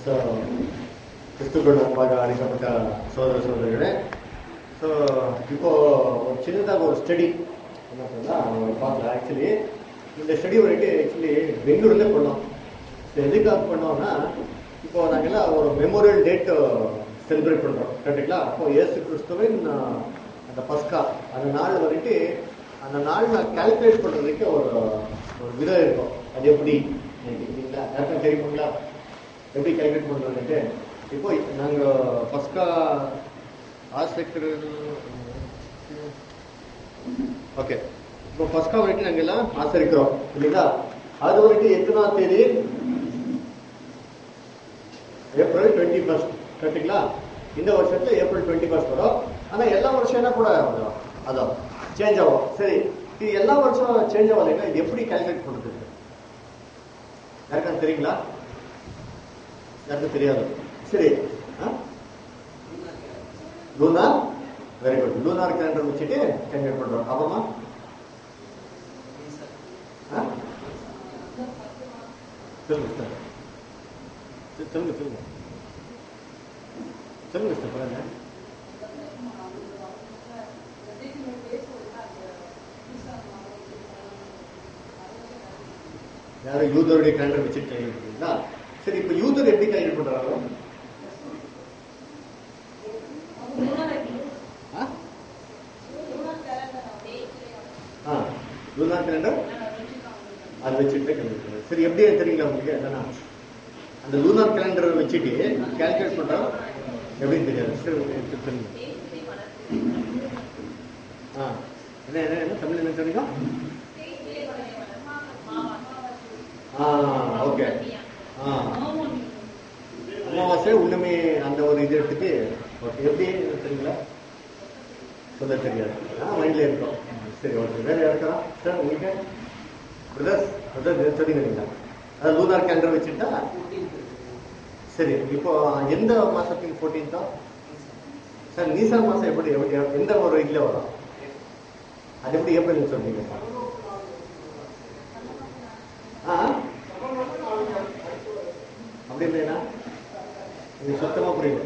So கிறிஸ்துக்குள் அன்பாக அழைக்கப்பட்ட சோதர சோதரிகளே, ஸோ இப்போ ஒரு சின்னதாக ஒரு ஸ்டடி என்ன சொன்னால் பார்க்கல. ஆக்சுவலி இந்த ஸ்டடி வந்துட்டு ஆக்சுவலி பெங்களூர்லேயே பண்ணோம். ஸோ எதுக்காக பண்ணோம்னா, இப்போ நாங்கள்லாம் ஒரு மெமோரியல் டேட் செலிப்ரேட் பண்ணுறோம், கரெக்டுங்களா? அப்போ இயேசு கிறிஸ்துவின் அந்த பஸ்கா அந்த நாள் வந்துட்டு அந்த நாள் நான் கால்குலேட் பண்ணுறதுக்கு ஒரு விதம் இருக்கும். அது எப்படி இல்லைங்களா? யாருக்கும் தெரியுங்களா எப்படி கால்குலேட் பண்ணுறதுன்ட்டு? இப்போ நாங்கள் பஸ்கா ஆசைக்கிறது ஓகே. இப்போ பஸ்கா வந்துட்டு நாங்கள் எல்லாம் ஆசரிக்கிறோம் இல்லைங்களா? அது வந்துட்டு எத்தனாம் தேதி? ஏப்ரல் 21, கரெக்டுங்களா? இந்த வருஷத்துல ஏப்ரல் 21 வரும். ஆனால் எல்லா வருஷம் என்ன கூட அதான் சேஞ்ச் ஆகும். சரி, இது எல்லா வருஷம் சேஞ்ச் ஆகும் இல்லைங்களா? இது எப்படி கால்குலேட் பண்ணுறது? யாருக்கும் தெரியுங்களா? யாருக்கும் தெரியாது. சரி, lunar, very good. Lunar calendar வச்சுட்டு கால்குலேட் பண்றோம். அப்புறமா சொல்லுங்க சொல்லுங்க சொல்லுங்க சொல்லுங்க சார். பாருங்க, யாரும் யூதருடைய கேலண்டர் வச்சுட்டு கேள்விப்பட்டீங்களா? சரி, இப்ப யூதர் எப்படி கால்குலேட் பண்றாங்க? லூனார் கேலண்டர் அது வச்சுட்டு கால்குலேட். சரி, எப்படி தெரியுங்களா உங்களுக்கு? என்னன்னா அந்த லூனார் கேலண்டர் வச்சுட்டு கால்குலேட் பண்றோம் எப்படின்னு தெரியாது. சரி, சொல்லுங்க. என்ன என்ன என்ன தமிழ் என்ன சொன்னீங்க? ஓகே. அமாவாசை உண்மை அந்த ஒரு இது எடுத்துட்டு ஓகே. எப்படி தெரியுங்களா? சொல்ல தெரியாது, மைண்ட்ல இருக்கும். சரி, ஓகே. வேற யாருக்கா சார் உங்களுக்கு? பிரதர்ஸ் சொல்லிங்களா? அதாவது லூனார் கேலண்டர் வச்சுட்டா சரி. இப்போ எந்த மாசத்துக்கு 14th சார்? நீசான் மாசம் எப்படி எந்த ஒரு இதுல வரும்? அது எப்படி ஏப்ரல் சொன்னீங்க? அப்படி இல்லையா? இது சுத்தமா புரியல.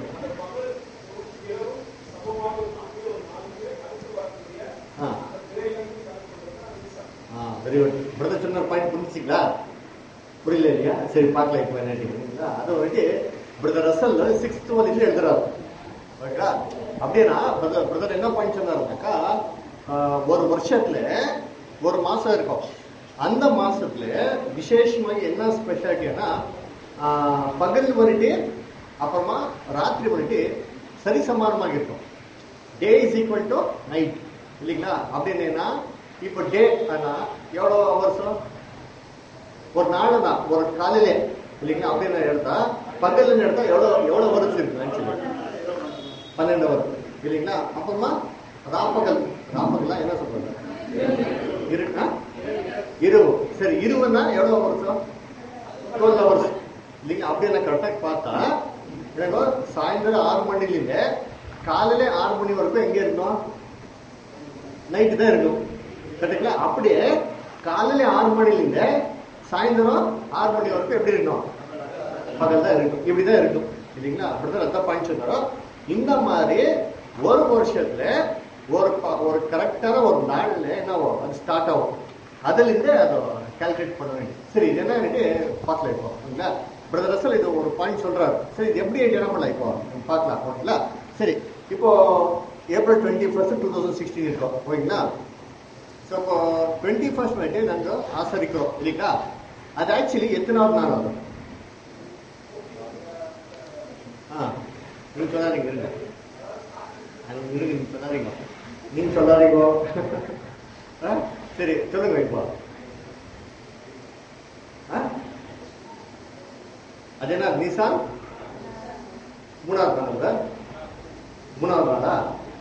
Very good. பிரதர் சொன்ன பாயிண்ட் புரிஞ்சுங்களா? புரியல இல்லையா? சரி, பார்க்கலாம். இப்போ என்ன அதை வந்துட்டு பிரதர் ரசல் 6th வரைக்கும் எழுதுறாரு. ஓகேங்களா? அப்படின்னா பிரதர் என்ன பாயிண்ட் சொன்னாருனாக்கா, ஒரு வருஷத்துல ஒரு மாசம் இருக்கும். அந்த மாசத்துல விசேஷமாக என்ன ஸ்பெஷாலிட்டினா, பகல் வந்துட்டு அப்புறமா ராத்திரி வந்துட்டு சரி சமானமாக இருக்கும். Day is equal to night இல்லைங்களா? அப்படின்னா இப்போ டே ஆனா எவ்வளோ வருஷம்? ஒரு நாள் தான், ஒரு காலையிலே இல்லைங்களா? அப்படின்னு எடுத்தா பகல்னு எடுத்தா எவ்வளோ வருஷம் இருக்கு? ஆக்சுவலி 12 வருஷம் இல்லைங்களா? அப்புறமா ராப்பகல்லாம் என்ன சொல்றது? இருக்கா இரவு. சரி, இருவுன்னா எவ்வளோ வருஷம்? 12 வருஷம் இல்லைங்களா? அப்படின்னா கரெக்டாக பார்த்தா எனக்கு சாயந்தரம் 6 மணிலிருந்து காலையில 6 மணி வரைக்கும் எங்க இருக்கணும்? நைட்டு தான் இருக்கும், கரெக்டுங்களா? அப்படியே காலையில 6 மணிலிருந்து சாயந்தரம் 6 மணி வரைக்கும் எப்படி இருக்கணும்? பகல் தான் இருக்கும். இப்படிதான் இருக்கும் இல்லைங்களா? அப்படிதான் ரத்த பாயிண்ட் சொன்னாரோ. இந்த மாதிரி ஒரு வருஷத்துல ஒரு கரெக்டான ஒரு நாள்ல என்ன ஆகும்? அது ஸ்டார்ட் ஆகும். அதுல இருந்து அதை கால்குலேட் பண்ண வேண்டியது. சரி, இது என்ன பார்க்கலாம் இப்போ இல்லைங்களா? பிரதர் ரசல் இது ஒரு பாயிண்ட் சொல்றாரு. சரி, இது எப்படி என்ன பண்ணலாம் இப்போ பார்க்கலாம். ஓகேங்களா? சரி, இப்போ ஏப்ரல் 21, 2016 இருக்கோம். ஓகேங்களா? ஸோ இப்போ 21 வந்துட்டு நாங்கள் ஆசரிக்கிறோம் இல்லைங்களா? அது ஆக்சுவலி எத்தனாவது நாள் ஆகும்? நீங்க சொல்லாதீங்க, இருங்க நீங்க சொல்லாதீங்க, நீங்க சொல்லாதீங்க. சரி, சொல்லுங்க இப்போ. அது என்ன? நீசான் 3வது நாள். 3வது நாளா?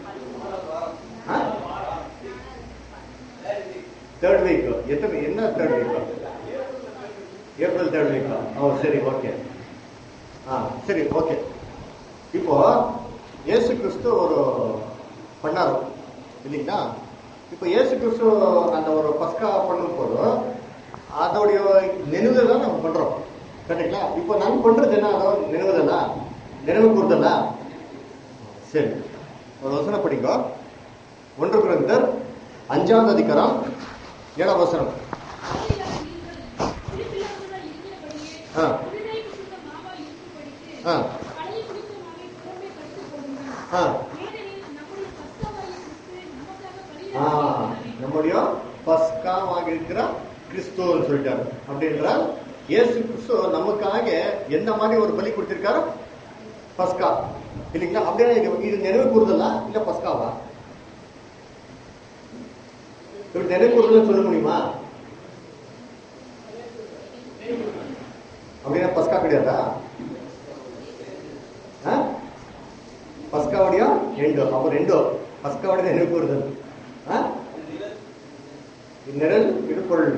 3rd week. எத்தனை? என்ன 3rd week? April 3rd week. ஓ சரி, ஓகே. சரி, ஓகே. இப்போ இயேசு கிறிஸ்து ஒரு பண்ணாரு இல்லைங்களா? இப்போ இயேசு கிறிஸ்து அந்த ஒரு பஸ்கா பண்ணும் போது அதோடைய நினைவுகள் தான் நம்ம பண்றோம் கரெக்டுங்களா? இப்போ நான் பண்றது என்ன? நினைவுதல்ல, நினைவு கூறுதல்ல. சரி, ஒரு வசனம் படிங்க. 1 கொரிந்தியர் 5ஆம் அதிகாரம் 7ஆம் வசனம். நம்முடைய பஸ்காவாக இருக்கிற கிறிஸ்துவன்னு சொல்லிட்டாரு. அப்படின்றால் இயேசு கிறிஸ்து நமக்காக எந்த மாதிரி ஒரு பலி கொடுத்திருக்காரு? பஸ்கா இல்லைங்களா? அப்படியே இது நினைவு கூறுதலா இல்ல பஸ்காவா? நினைவு கூறுதல் சொல்ல முடியுமா? அப்படின்னா பஸ்கா கிடையாதா? பஸ்காவுடைய ரெண்டோ, அப்ப ரெண்டோ பஸ்காவுடைய நினைவு கூறுதல், நிழல் இடுப்பொருள்.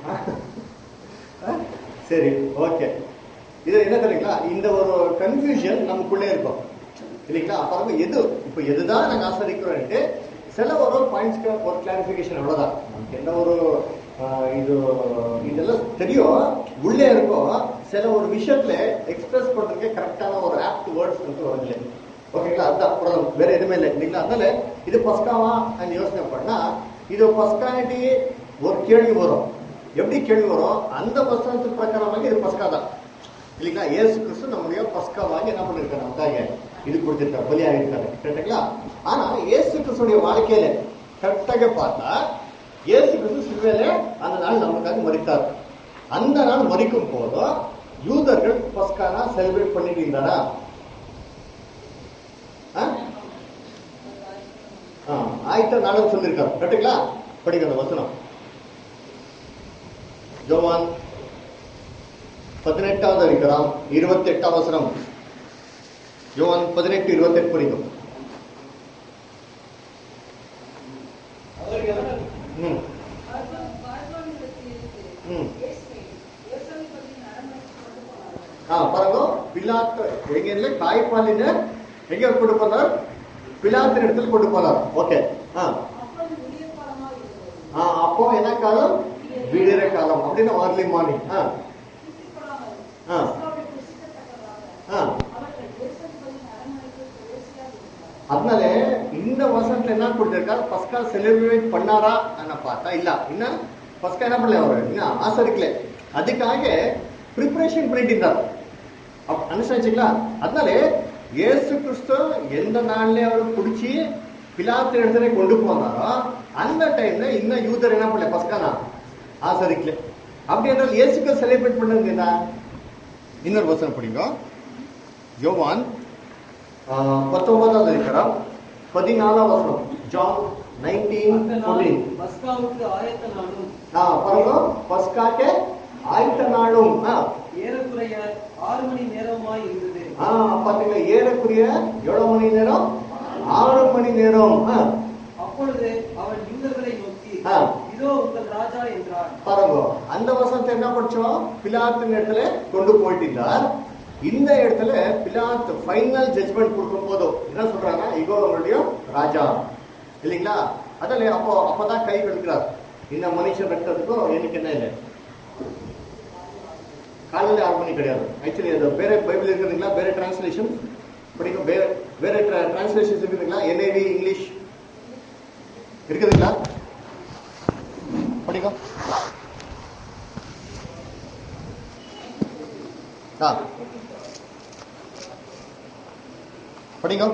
சரி, ஓகே. இது என்ன தெரியுங்களா? இந்த ஒரு கன்ஃபியூஷன் நமக்குள்ளே இருக்கும் இல்லைங்களா? அப்ப எது இப்ப எதுதான் நாங்க ஆசரிக்கிறோம்ட்டு சில ஒரு பாயிண்ட்ஸ்க்கு ஒரு கிளாரிபிகேஷன், அவ்வளவுதான். நமக்கு என்ன ஒரு இது இதெல்லாம் தெரியும், உள்ளே இருக்கும். சில ஒரு விஷயத்துல எக்ஸ்பிரஸ் பண்றதுக்கு கரெக்டான ஒரு ஆப்ட் வேர்ட்ஸ் வந்து வரல. ஓகேங்களா? அதுதான், வேற எதுவுமே இல்லை இல்லைங்களா? அதனால இது பஸ்காவா யோசனை பண்ணா இது பஸ்கானிட்டி ஒரு கேள்வி வரும். எப்படி கேள்வி வரும்? அந்த வசனத்து பிரகாரமாக இது பஸ்கா தான் இல்லைங்களா? இயேசு கிறிஸ்து நம்முடைய பஸ்காவாக என்ன பண்ணிருக்காரு? நமக்காக இது கொடுத்திருக்காரு, பலியாக இருக்காரு. கரெக்டுங்களா? ஆனா இயேசு கிறிஸ்துடைய வாழ்க்கையில கரெக்டாக பார்த்தா இயேசு கிறிஸ்து சிலுவையில அந்த நாள் நமக்காக மரித்தார். அந்த நாள் மரிக்கும் போதும் யூதர்கள் பஸ்கானா செலிப்ரேட் பண்ணிட்டு இருந்தாரா? ஆயிட்ட நாளும் சொல்லியிருக்காரு. கரெக்டுங்களா? படிக்கிற வசனம் யோவான் 18வது அதிகாரம் 28ஆம் வசனம். யோவான் 18:28 படிக்கும். பாருங்க, பிலாத்து எங்க காய்பாலின எங்க கொண்டு போனார்? பிலாத்தின் இடத்துல கொண்டு போனார். ஓகே. அப்போ என்ன காலம்? விடியற காலம். அப்படின்னா अर्ली மார்னிங். அதனால இந்த வருஷத்துல என்ன கொடுத்திருக்காரு? பஸ்கா செலிப்ரேட் பண்ணாரா பார்த்தா இல்ல. இன்னும் பஸ்கா என்ன பண்ணல, அவரு இன்னும் ஆசரிக்கல. அதுக்காக ப்ரிப்பரேஷன் பண்ணிட்டு இருந்தார். அனுசரிச்சுங்களா? அதனால இயேசு கிறிஸ்து எந்த நாள்ல அவரு பிடிச்சி பிலாத்து இடத்துல கொண்டு போனாரோ அந்த டைம்ல இன்னும் யூதர் என்ன பண்ணல, பஸ்கானா ஆசரிக்கல. அப்படி என்றால் இயேசுக்கு செலிப்ரேட் பண்ணது என்ன? இன்னொரு வசனம் படிங்க. யோவான் 19வது அதிகாரம் 14ஆம் வசனம். ஜான் 19:14. பஸ்காவுக்கு ஆயத்த நாளும். பாருங்க, பஸ்காக்கு ஆயத்த நாளும் ஏறக்குறைய 6 மணி நேரமாய் இருந்தது. பாத்தீங்க, ஏறக்குறைய எவ்வளவு மணி நேரம்? 6 மணி நேரம். அப்பொழுது அவன் யூதர்களை நோக்கி, இதோ உங்கள் ராஜா என்றார். பாருங்க, அந்த வசனத்தை என்ன படிச்சோம்? பிலாத்தின் இடத்துல கொண்டு போயிட்டார். இந்த இடத்துல பிலாத் ஃபைனல் ஜட்ஜ்மெண்ட் கொடுக்கும் போதும் என்ன சொல்றாங்க? இதோ உங்களுடைய ராஜா இல்லைங்களா? அதில் அப்பதான் கை கழுக்கிறார். இந்த மனுஷன் ரத்தத்துக்கும் எனக்கு என்ன இல்லை, காலையில் 6 மணி கிடையாது. ஆக்சுவலி அது வேற பைபிள் இருக்குதுங்களா? வேற டிரான்ஸ்லேஷன் படிக்கும், வேற டிரான்ஸ்லேஷன் இருக்குதுங்களா? NIV இங்கிலீஷ் இருக்குதுங்களா? படிக்கும். படிங்க.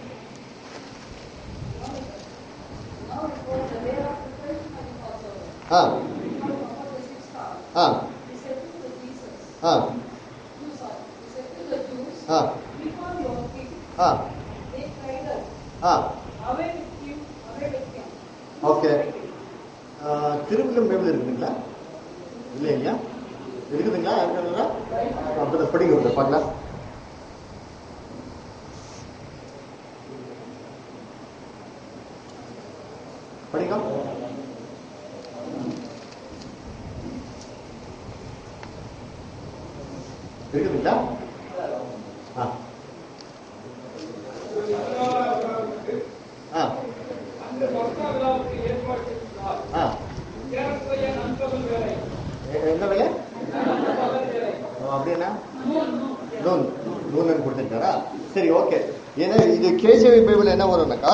ஓகே. திருவிழம் பைபிள் இருக்குதுங்களா? இல்லையா? இருக்குதுங்களா? அப்ப படிங்க பார்க்கலாம். படிங்க. இருக்குதுங்களா? என்ன வேலை? அப்படின்னா நூன் கொடுத்துருக்காரா? சரி, ஓகே. ஏன்னா இது கேஜிவி பைபிள் என்ன வரும்னாக்கா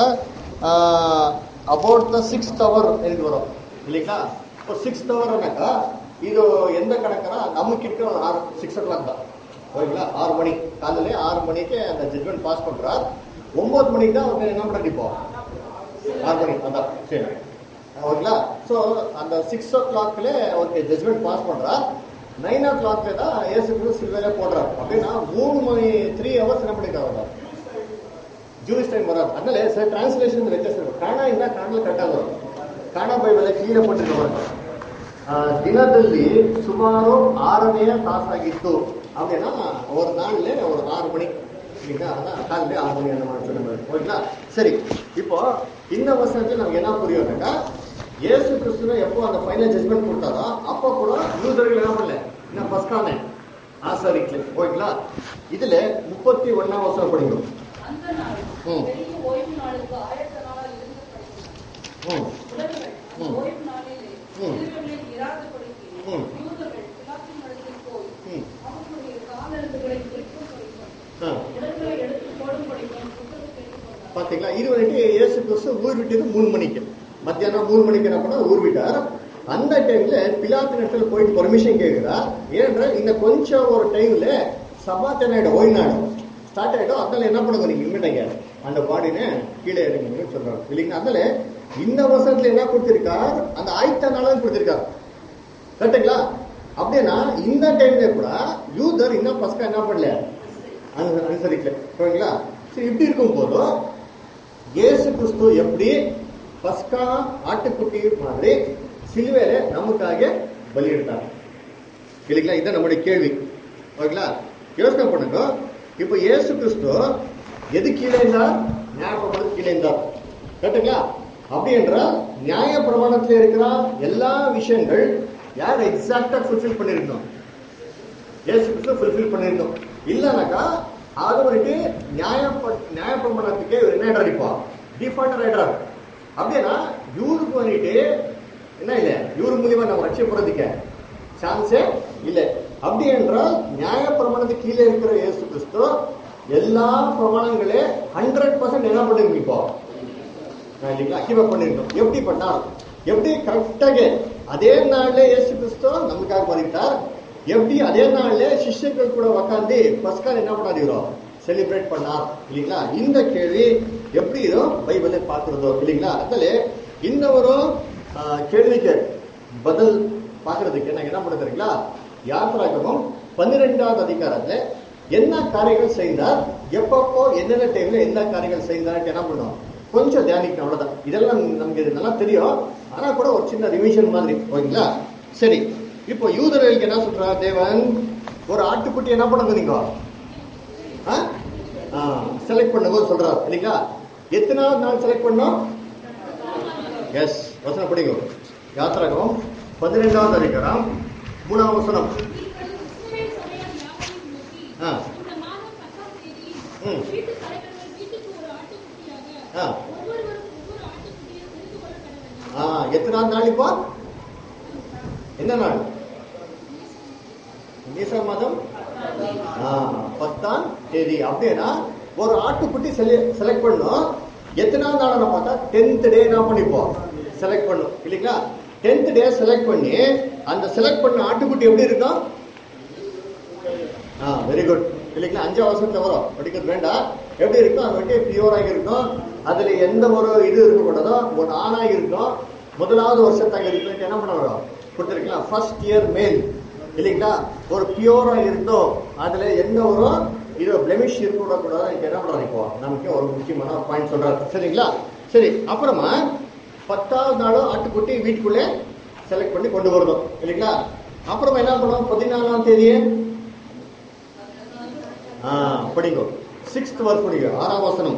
அபவுட் த 6th hour எனக்கு வரும் இல்லைங்களா? இப்போ 6th hourனாக்கா இது எந்த கணக்குனா நமக்கு இருக்கிற ஒரு 6 o'clock தான், ஓகேங்களா? 6 மணி காலையில 6 மணிக்கு அந்த ஜட்மெண்ட் பாஸ் பண்றார். 9 மணிக்கு தான் அவங்க என்ன பண்ணுறது, இப்போ 6 மணி அதான், சரி, ஓகேங்களா? ஸோ அந்த 6 o'clockல ஓகே ஜட்மெண்ட் பாஸ் பண்றார். 9 o'clockல தான் ஏசு கிறிஸ்து சிலுவையில போடுறாரு. அப்படின்னா 3 hours என்ன பண்ணிருக்காங்க, ஜூஸ் டைம் வராது. அதனால சார் டிரான்ஸ்லேஷன் ವ್ಯತ್ಯಾಸ இருக்கும். ಕಾಣ ಇಂದ ಕಾಣಲು ಕರೆಕ್ಟಾಗಿ வரும். ಕಾಣ ಬೈಬಲ್ ಕ್ಲೀನ್ ಪಟ್ಟಿರ್ತಾರೆ. ದಿನದಲ್ಲಿ ಸುಮಾರು 6ನೇ ತಾಸಾಗಿತ್ತು அப்படின்னா ஒரு நாள்ல ஒரு 6 மணி இல்லைங்களா? அதான் காலையில 6 மணி அந்த மாதிரி சொல்லுங்க, ஓகேங்களா? சரி, இப்போ இந்த வசனத்தில் நமக்கு என்ன புரியும்னாக்கா இயேசு கிறிஸ்துவ எப்போ அந்த ஃபைனல் ஜட்மெண்ட் கொடுத்தாரோ அப்போ கூட யூதர்கள் என்ன பண்ணல, இன்னும் பஸ்கானே ஆசரிக்கல, ஓகேங்களா? இதுல 31ஆம் வசனம் படிக்கணும். அந்த நாள் பெரிய ஓய்வு நாளுக்கு ஆயத்த நாளாக இருந்தபடியால் உலகங்கள் ஓய்வு நாளிலே சிலுவைகளில் இராதபடிக்கு யூதர்கள் பிலாத்தின் இடத்தில் போய் அவர்களுடைய காலெழுத்துக்களை குறிக்கும் படிக்கும் உடல்களை எடுத்து போடும் படிக்கும் உத்தரவு கேட்டுக்கொண்டார். பாத்தீங்களா? இது வந்துட்டு இயேசு கிறிஸ்து ஊர் விட்டது 3 மணிக்கு, மத்தியானம் 3 மணிக்கு என்ன பண்ணா ஊர் விட்டார். அந்த டைம்ல பிலாத்தின் இடத்துல போயிட்டு பர்மிஷன் கேட்கிறார். ஏன்னா இந்த கொஞ்சம் ஒரு டைம்ல சபாத்தனாயிட ஓய்வு நாடு ஸ்டார்ட் ஆகிடும். அதனால என்ன பண்ணுங்க, நீங்க இன்மைட்டாங்க அந்த பாடினு கீழே இறங்குன்னு சொல்றாரு இல்லைங்களா? அதனால இந்த வருஷத்துல என்ன கொடுத்திருக்கார், அந்த ஆயத்த நாளும் கொடுத்திருக்காரு, கரெக்டுங்களா? அப்படின்னா இந்த டைம்ல கூட யூதர் இன்னும் பஸ்கா என்ன பண்ணல, அனுசரிக்கல, ஓகேங்களா? சரி, இப்படி இருக்கும் போதும் இயேசு கிறிஸ்து எப்படி பஸ்கா ஆட்டுக்குட்டி மாதிரி சிலுவையில நமக்காக பலியிட்டார் இல்லைங்களா? இதான் நம்முடைய கேள்வி, ஓகேங்களா? யோசனை பண்ணுங்க. இப்ப இயேசு கிறிஸ்து எது கீழே இருந்தார், நியாய பிரமாணத்துக்கு கீழே இருந்தார், கரெக்டுங்களா? அப்படி என்றால் நியாய பிரமாணத்தில் இருக்கிற எல்லா விஷயங்கள் யார் எக்ஸாக்டா ஃபுல்ஃபில் பண்ணிருக்கணும், இயேசு கிறிஸ்து ஃபுல்ஃபில் பண்ணிருக்கணும். இல்லைனாக்கா அது வந்துட்டு நியாய பிரமாணத்துக்கு என்ன ஆயிடுறாருப்பா, டிஃபால்டர் ஆயிடுறாரு. அப்படின்னா இவருக்கு வந்துட்டு என்ன இல்லை, இவரு மூலியமா நம்ம ரட்சிப்படுறதுக்கு சான்ஸே இல்லை. அப்படி என்றால் நியாய பிரமாணத்துக்கு கீழே இருக்கிற இயேசு கிறிஸ்து எல்லா பிரமாணங்களே 100% என்ன பண்ணிருக்கோம் இப்போ இல்லைங்களா, அக்கீவ் பண்ணிருக்கோம். எப்படி பண்ணார், எப்படி கரெக்டாக அதே நாள்ல இயேசு கிறிஸ்து நமக்காக மரித்தார், எப்படி அதே நாள்ல சிஷ்யர்கள் கூட உட்காந்து பஸ்கால் என்ன பண்ணாதீரோ செலிப்ரேட் பண்ணார் இல்லைங்களா? இந்த கேள்வி எப்படி பைபிளை பார்க்கிறதோ இல்லைங்களா? அதனால இந்த ஒரு கேள்விக்கு பதில் பார்க்கறதுக்கு நாங்க என்ன பண்ண தெரியுங்களா, யாத்திராகமம் 12வது அதிகாரத்துல என்ன காரியங்கள் செய்தார், எப்பப்போ என்னென்ன டைம்ல என்ன காரியங்கள் செய்தார் என்ன பண்ணும் கொஞ்சம் தியானிக்கணும், அவ்வளவுதான். இதெல்லாம் நமக்கு இது நல்லா தெரியும், ஆனா கூட ஒரு சின்ன ரிவிஷன் மாதிரி, ஓகேங்களா? சரி, இப்போ யூதர்களுக்கு என்ன சொல்றா தேவன், ஒரு ஆட்டுக்குட்டி என்ன பண்ணுங்க நீங்க செலக்ட் பண்ணுங்க சொல்றாரு இல்லைங்களா? எத்தனாவது நாள் செலக்ட் பண்ணோம், எஸ் வசனம் படிங்க. யாத்திராகமம் 12வது அதிகாரம் 3ஆம் வசனம். எத்தனாவது நாள் இப்போ, என்ன நாள், நீசர் மாதம் 10ஆம் தேதி. அப்படின்னா ஒரு ஆட்டுக்குட்டி செலக்ட் பண்ணும். எத்தனாவது நாள் பார்த்தா 10th டே என்ன பண்ணிப்போம் செலக்ட் பண்ணும் இல்லைங்களா? 10th டே செலக்ட் பண்ணி அந்த செலக்ட் பண்ண ஆட்டுக்குட்டி எப்படி இருக்கும், வெரி குட் இல்லைங்களா? 5ஆம் வருஷத்துல வரும், படிக்கிறது வேண்டாம். எப்படி இருக்கும், அது வந்து பியூராக இருக்கும், அதுல எந்த ஒரு இது இருக்கக்கூடாதோ, ஒரு ஆணாக இருக்கும், முதலாவது வருஷத்தாக இருக்கு, என்ன பண்ண வரும் கொடுத்துருக்கலாம், ஃபர்ஸ்ட் இயர் மேல் இல்லைங்களா? ஒரு பியூரா இருந்தோம், அதுல எந்த ஒரு இது பிளெமிஷ் இருக்கக்கூடாது. என்ன பண்றாரு இப்போ நமக்கு ஒரு முக்கியமான பாயிண்ட் சொல்றாரு, சரிங்களா? சரி, அப்புறமா 10வது நாளும் ஆட்டுக்குட்டி வீட்டுக்குள்ளே செலக்ட் பண்ணி கொண்டு வரணும் இல்லைங்களா? அப்புறமா என்ன பண்ணுவோம், 14ஆம் தேதி படிங்க, 6th verse படிங்க, 6ஆம் வசனம்.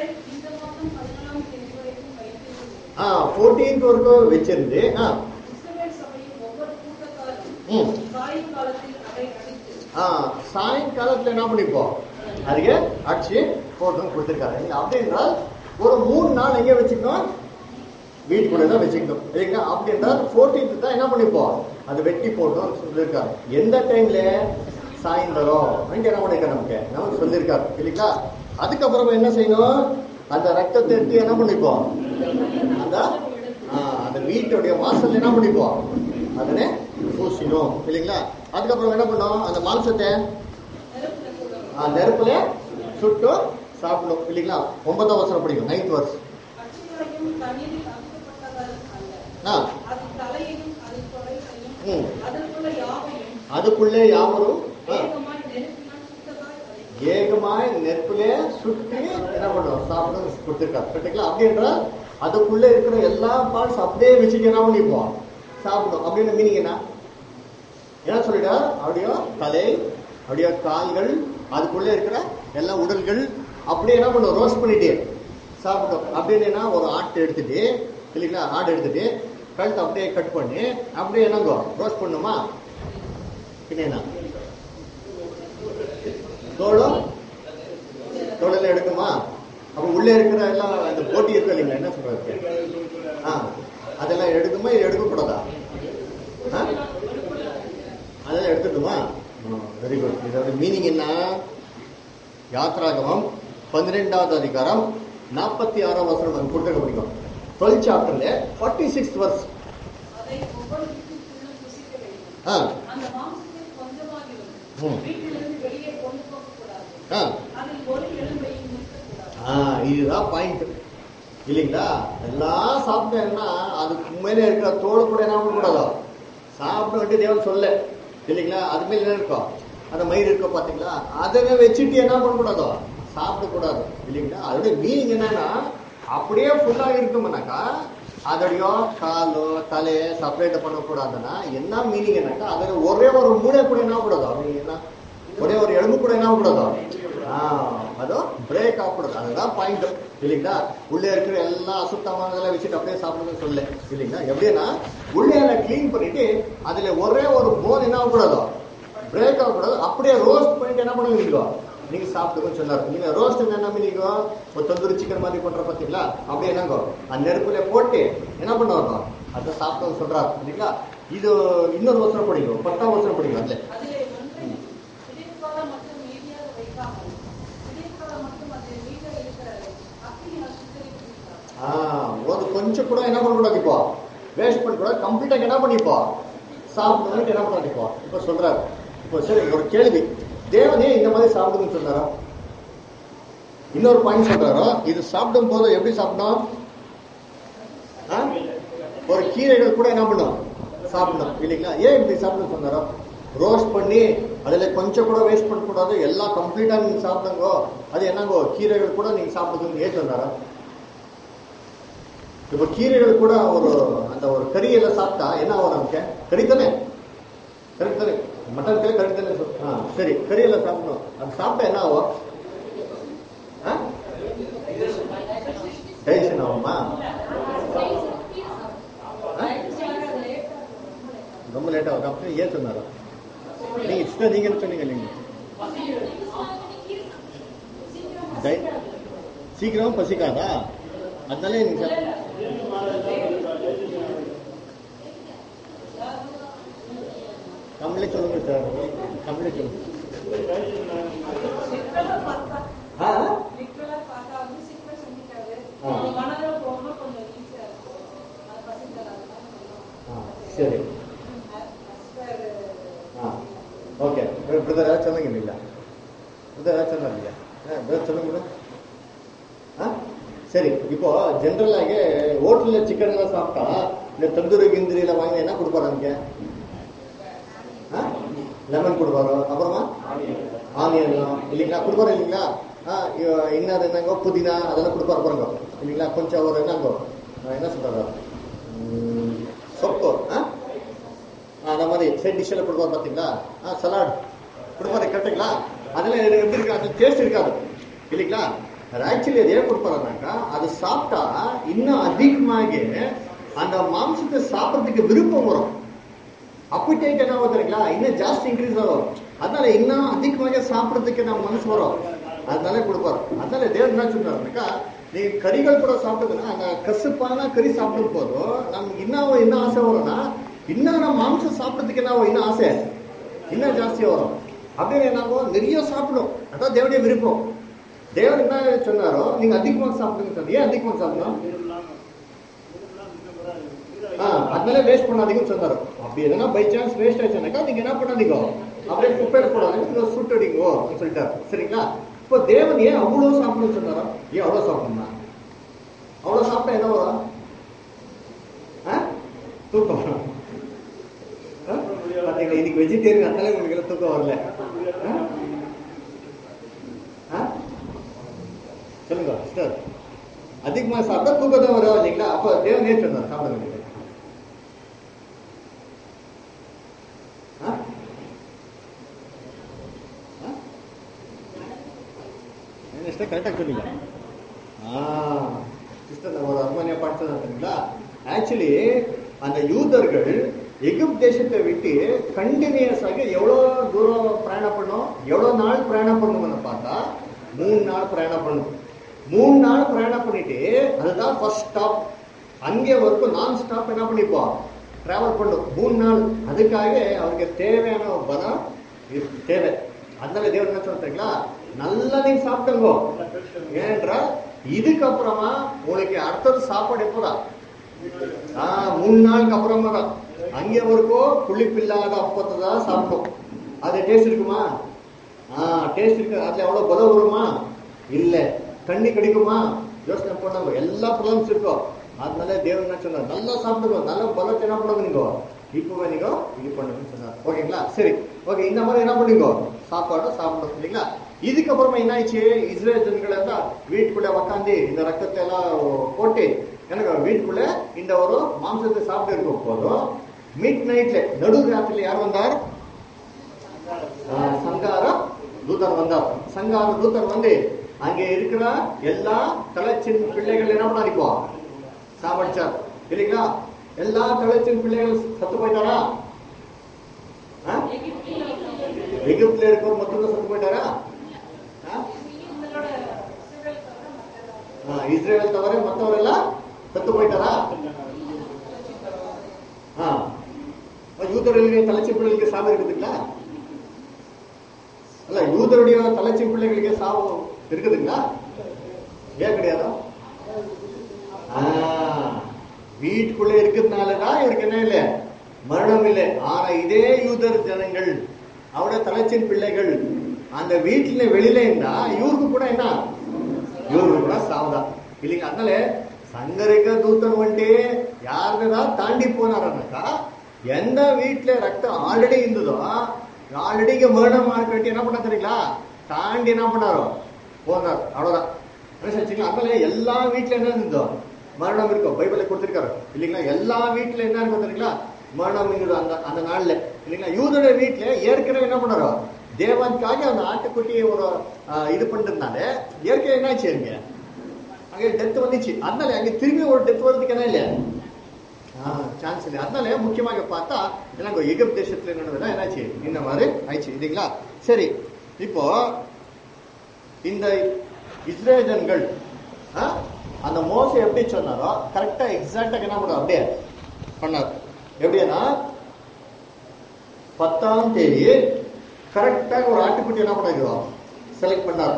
14th வரைக்கும் வச்சிருந்து சாயங்காலத்துல என்ன பண்ணிப்போம் அதுக்கு அடிச்சு போட்டு கொடுத்துருக்காரு. அப்படின்றால் ஒரு 3 நாள் எங்க வச்சுக்கணும், வீட்டுக்குள்ளதான் வச்சுக்கணும் இல்லைங்களா? அப்படின்றால் 14th தான் என்ன பண்ணிப்போம் அது வெட்டி போட்டோம் சொல்லியிருக்காரு. எந்த டைம்ல சாயந்தரம் அங்க என்ன பண்ணிருக்க நமக்கு சொல்லியிருக்காரு இல்லைங்களா. அதுக்கப்புறமா என்ன செய்யணும், அந்த ரத்தத்தை எடுத்து என்ன பண்ணிப்போம், அந்த வீட்டுடைய வாசல் என்ன பண்ணிப்போம், அதனே பூசினோம் இல்லைங்களா. அதுக்கப்புறம் என்ன பண்ணோம், அந்த மாംசத்தை நெருப்புல சுட்டு சாப்பிடணும் இல்லைங்களா. 9ஆம் வசனம் படிக்கும், 9th verse. அதுக்குள்ளே யாவரும் ஏகமாய் நெருப்பிலே சுற்றி என்ன பண்ணுவோம் சாப்பிட கொடுத்துருக்காரு கரெக்டுங்களா. அப்படின்றா அதுக்குள்ள இருக்கிற எல்லா பார்ட்ஸ் அப்படியே வச்சுட்டு என்ன பண்ணிப்போம் சாப்பிடும் அப்படின்னு மீனிங் என்ன சொல்லிட்டா, அப்படியோ தலை, அப்படியோ கால்கள், அதுக்குள்ள இருக்கிற எல்லா உடல்கள் அப்படியே என்ன பண்ணுவோம் ரோஸ்ட் பண்ணிட்டு சாப்பிட்டோம். அப்படின்னு ஒரு ஆட்டை எடுத்துட்டு இல்லைங்களா, ஆடு எடுத்துட்டு கழுத்து அப்படியே கட் பண்ணி அப்படியே என்னங்கோ ரோஸ்ட் பண்ணுமா, பின்ன தோளெல்லாம் எடுக்குமா, அப்ப உள்ளே இருக்கிற எல்லாம் அந்த போட்டி இருக்கு இல்லைங்களா, என்ன சொல்றது, அதெல்லாம் எடுக்குமா, இது எடுக்கக்கூடாதா, அதெல்லாம் எடுத்துட்டுமா. Very good. இதோட மீனிங் என்ன, யாத்ராகமம் 12வது அதிகாரம் 46ஆம் வசனம் நம்ம கொடுத்துருக்க முடியும். 12th chapterல 46th verse. இதுதான் பாயிண்ட் இல்லைங்களா. எல்லாம் சாப்பிட்டேன்னா அதுக்கு மேலே இருக்கிற தோடு கூட என்ன பண்ணக்கூடாதோ சாப்பிட வேண்டிய தேவன் சொல்ல இல்லைங்களா. அது மேல என்ன இருக்கும், அந்த மயிர் இருக்க பாத்தீங்களா, அதை வச்சுட்டு என்ன பண்ணக்கூடாதோ சாப்பிடக்கூடாது இல்லைங்களா. அதோட மீனிங் என்னன்னா, அப்படியே ஃபுல்லா இருக்கும்னாக்கா அதோடைய காலோ தலையை செப்பரேட் பண்ணக்கூடாதுன்னா என்ன மீனிங் என்னக்கா, அதுல ஒரே ஒரு மூளை கூட என்ன கூடாதோ, அப்படின்னு என்ன ஒரே ஒரு எலும்பு கூட என்ன கூடாதோ அதோ பிரேக் ஆகக்கூடாது. அதுதான் பாயிண்ட் இல்லைங்களா. உள்ளே இருக்கிற எல்லாம் அசுத்தமானதெல்லாம் வச்சுட்டு அப்படியே சாப்பிடுறது சொல்ல இல்லைங்களா. எப்படின்னா உள்ளே கிளீன் பண்ணிட்டு அதுல ஒரே ஒரு போன் என்ன ஆகக்கூடாதோ பிரேக் ஆகக்கூடாது, அப்படியே ரோஸ்ட் பண்ணிட்டு என்ன பண்ணுவீங்களோ நீங்க சாப்பிட்டுக்கோன்னு சொன்னாரு. நீங்க ரோஸ்ட் என்ன மீனிங்க, ஒரு தந்தூரி சிக்கன் மாதிரி பண்ற பாத்தீங்களா, அப்படியே என்னங்கோ அந்த நெருப்புல போட்டு என்ன பண்ணுவாங்க அதை சாப்பிட்டு சொல்றாரு இல்லைங்களா. இது இன்னொரு வசனம் படிக்கும், 10ஆம் வசனம் படிக்கும். அதுல ஒரு கொஞ்சம் கூட என்ன பண்ணக்கூடாது, இப்போ வேஸ்ட் பண்ணக்கூடாது, கம்ப்ளீட்டா என்ன பண்ணிப்போ சாப்பிடணும் என்ன பண்ணிப்போ இப்ப சொல்றாரு. இப்போ சரி, ஒரு கேள்வி, தேவனே இந்த மாதிரி சாப்பிடுன்னு சொன்னாரா? இன்னொரு பாயிண்ட் சொல்றாரோ, இது சாப்பிடும் போது எப்படி சாப்பிடணும், ஒரு கீரைகள் கூட என்ன பண்ணும் சாப்பிடணும் இல்லைங்களா. ஏன் இப்படி சாப்பிடணும் சொன்னாரோ, ரோஸ்ட் பண்ணி அதுல கொஞ்சம் கூட வேஸ்ட் பண்ணக்கூடாது, எல்லாம் கம்ப்ளீட்டா நீங்க சாப்பிடுங்கோ, அது என்னங்கோ கீரைகள் கூட நீங்க சாப்பிடுங்க ஏன் சொன்னாரா. இப்ப கீரைகள் கூட அந்த ஒரு கறியெல்லாம் சாப்பிட்டா என்ன ஆகும் நமக்கு, கறி தானே, கரெக்ட் தானே, மட்டன் கறி கறி தானே. சரி, கறியெல்லாம் சாப்பிடணும், அது சாப்பிட்டா என்ன ஆகும், டைஜஷன் ஆகுமா, ரொம்ப லேட் ஆகும். அப்படி ஏன் சொன்னாரா, நீங்க என்ன சொன்னீங்க, நீங்க சீக்கிரம் பசிக்காதா, அதனால நீங்க தமிழே சொல்லுங்க சார், தமிழே சொல்லுங்க. சரி, ஓகே. பிரதர் ஏதாவது சொன்னீங்க இல்லைங்களா, பிரதர் ஏதாவது சொன்னார் இல்லையா, பிரதர் சொல்லுங்க. சரி, இப்போ ஜென்ரலாக ஹோட்டல்ல சிக்கன் எல்லாம் சாப்பிட்டா இந்த தந்தூரி கிந்திரியில வாங்கி என்ன கொடுப்பாரு, நமக்கு லெமன் கொடுப்பாரு, அப்புறமா ஆனியன் இல்லைங்களா கொடுப்பாரு இல்லைங்களா. இன்னது என்னங்கோ புதினா அதெல்லாம் கொடுப்பாரு பாருங்க இல்லைங்களா. கொஞ்சம் ஒரு என்னங்கோ என்ன சொல்றாரு சொப்பு அந்த மாதிரி சைட் டிஷ் எல்லாம் கொடுப்பாரு பாத்தீங்களா. சலாட் கொடுப்பாரு கரெக்டுங்களா. அதெல்லாம் எப்படி இருக்கு, அது டேஸ்ட் இருக்காது இல்லைங்களா. ஆக்சுவலி அது ஏன் கொடுப்பாருனாக்கா, அது சாப்பிட்டா இன்னும் அதிகமாக அந்த மாംசத்தை சாப்பிட்றதுக்கு விருப்பம் வரும். அப்பிடைட் என்ன ஆகும் தெரியுங்களா, இன்னும் ஜாஸ்தி இன்க்ரீஸ் ஆகும். அதனால இன்னும் அதிகமாக சாப்பிட்றதுக்கு நம்ம மனசு வரும், அதனால கொடுப்பாரு. அதனால தேவன் என்ன சொல்றாருனாக்கா, நீ கறிகள் கூட சாப்பிட்டுதுன்னா அந்த கசுப்பான கறி சாப்பிடும் போதும் நமக்கு என்ன ஆசை வரும்னா, இன்னும் நம்ம மாம்சம் சாப்பிட்றதுக்கு என்ன இன்னும் ஆசை இன்னும் ஜாஸ்தியா வரும். அப்படின்னு நாங்க நிறைய சாப்பிடும், அதான் தேவனுடைய விருப்பம். தேவன் என்ன சொன்னாரோ நீங்க அதிகமாக சாப்பிடுங்க சார். ஏன் அதிகமாக சாப்பிடணும்? அதனால வேஸ்ட் பண்ணாதீங்கன்னு சொன்னாரு. அப்படி எதனா பை சான்ஸ் வேஸ்ட் ஆச்சுனாக்கா நீங்க என்ன பண்ணாதீங்க, அப்படியே குப்பையில போடாதீங்க, சுட்டு அடிங்கோ அப்படின்னு சொல்லிட்டாரு. சரிங்களா? இப்போ தேவன் ஏன் அவ்வளவு சாப்பிடணும்னு சொன்னாரோ? ஏன் அவ்வளவு சாப்பிடணும்னா? அவ்வளவு சாப்பிட்டா என்ன வரும்? தூக்கம் வரும். பாத்தீங்களா, இன்னைக்கு வெஜிடேரியன் அதனால உங்களுக்கு தூக்கம் வரல. சொல்லுங்க சார். அதிகமா சாப்பிட்டா தூக்கம் தான் வரும் இல்லைங்களா? அப்ப தேவன் ஏன் சொன்னார் சாப்பிட வேண்டியது? கரெக்டா சொன்னீங்க. சிஸ்டர் ஒரு அர்மனியா பார்த்தீங்களா? ஆக்சுவலி அந்த யூதர்கள் எகிப்து தேசத்தை விட்டு கண்டினியூஸ் ஆகி எவ்வளவு தூரம் பிரயாணம் பண்ணும், எவ்வளவு நாள் பிரயாணம் பண்ணணும்னு பார்த்தா 3 நாள் பிரயாணம் பண்ணணும். 3 நாள் பிரயாணம் பண்ணிட்டு அதுதான் ஃபர்ஸ்ட் ஸ்டாப். அங்கே வரைக்கும் நான் ஸ்டாப் என்ன பண்ணிப்போம் டிராவல் பண்ணும் 3 நாள். அதுக்காக அவருக்கு தேவையான பலம் தேவை. அதனால தேவன் என்ன சொல்றீங்களா, நல்லா நீங்க சாப்பிட்டுங்கோ. ஏன்றா இதுக்கப்புறமா உங்களுக்கு அடுத்தது சாப்பாடு எப்போதான்? 3 நாளுக்கு அப்புறமா தான். அங்கே வரைக்கும் புளிப்பில்லாத அப்பத்தை தான் சாப்பிடும். அது டேஸ்ட் இருக்குமா? டேஸ்ட் இருக்கு. அதுல எவ்வளவு பலம் வருமா? இல்ல. தண்ணி கிடைக்குமா? யோசனை பண்ணாங்க. எல்லா ப்ராப்ளம்ஸ் இருக்கும். அதனால தேவன் என்ன சொன்னார், நல்லா சாப்பிடுங்க, நல்ல பலத்தை என்ன பண்ணுங்க, நீங்க இப்பவே நீங்க இது பண்ணுங்கன்னு சொன்னார். ஓகேங்களா? சரி, ஓகே. இந்த மாதிரி என்ன பண்ணுங்க, சாப்பாடு சாப்பிடும் இல்லைங்களா? இதுக்கப்புறமா என்ன ஆயிடுச்சு, இஸ்ரேல் ஜனங்கள் எல்லாம் வீட்டுக்குள்ள உக்காந்து இந்த ரத்தத்தை எல்லாம் போட்டு எனக்கு வீட்டுக்குள்ள இந்த ஒரு மாம்சத்தை சாப்பிட்டு இருக்க போதும் மிட் நைட்ல நடு ராத்திரில யார் வந்தார்? சங்கார தூதர் வந்தார். சங்கார தூதர் வந்து அங்கே இருக்கிற எல்லா தலைச்சின் பிள்ளைகள் என்ன பண்ணிக்குவோம் சாப்பிடுச்சார் இல்லைங்களா? எல்லா தலைச்சின் பிள்ளைகள் சத்து போயிட்டாரா? எகிப்துல இருக்கிற மொத்தம் சத்து போயிட்டாரா? இஸ்ரேல் தவிர மற்றவரெல்லாம் சத்து போயிட்டாரா? யூதர்களுடைய தலைச்சி பிள்ளைகளுக்கு சாவு இருக்குதுங்களா? அல்ல, யூதருடைய தலைச்சி பிள்ளைகளுக்கு சாவு இருக்குதுங்களா? ஏன் கிடையாதா? வீட்டுக்குள்ள இருக்கிறதுனாலதான் இவருக்கு என்ன இல்லை, மரணம் இல்லை. ஆனா இதே யூதர் ஜனங்கள் அவருடைய தலைச்சின் பிள்ளைகள் அந்த வீட்டுல வெளியில இருந்தா இவருக்கு கூட என்ன, இவருக்கு கூட சாவுதான் இல்லைங்க. அதனால சங்கரிக்க தூத்தன் வந்துட்டு யாருதான் தாண்டி போனாருனாக்கா, எந்த வீட்டுல ரத்தம் ஆல்ரெடி இருந்ததோ ஆல்ரெடி மரணம் கட்டி என்ன பண்ண தெரியுங்களா, தாண்டி என்ன பண்ணாரோ போனார். அவ்வளவுதான். அதனால எல்லா வீட்டுல என்ன இருந்ததோ மரணம் இருக்கும். பைபிளை கொடுத்திருக்காரு இல்லைங்களா? எல்லா வீட்டுல என்ன இருக்கும் தெரியுங்களா, மரணம் இருந்தது அந்த அந்த நாள்ல இல்லைங்களா? யூதருடைய வீட்டுல ஏற்கனவே என்ன பண்ணாரோ தேவனுக்காக அந்த ஆட்டுக்குட்டியை ஒரு இது பண்ணிருந்தால ஏற்கனவே என்ன ஆச்சு, அங்க டெத் வந்துச்சு. அதனால அங்க திரும்பி ஒரு டெத் வர்றதுக்கு என்ன இல்லையா சான்ஸ் இல்லை. அதனால முக்கியமாக பார்த்தா எனக்கு எகிப்து தேசத்துல என்னன்னா என்னாச்சு, இந்த மாதிரி ஆயிடுச்சு இல்லைங்களா? சரி, இப்போ இந்த இஸ்ரேலர்கள் அந்த மோச எப்படி சொன்னாரோ கரெக்டா எக்ஸாக்டா என்ன பண்ணார், அப்படியே பண்ணார். எப்படின்னா 10ஆம் தேதி கரெக்டா ஒரு ஆட்டுக்குட்டி என்ன பண்ணிக்கிறோம் செலக்ட் பண்ணார்.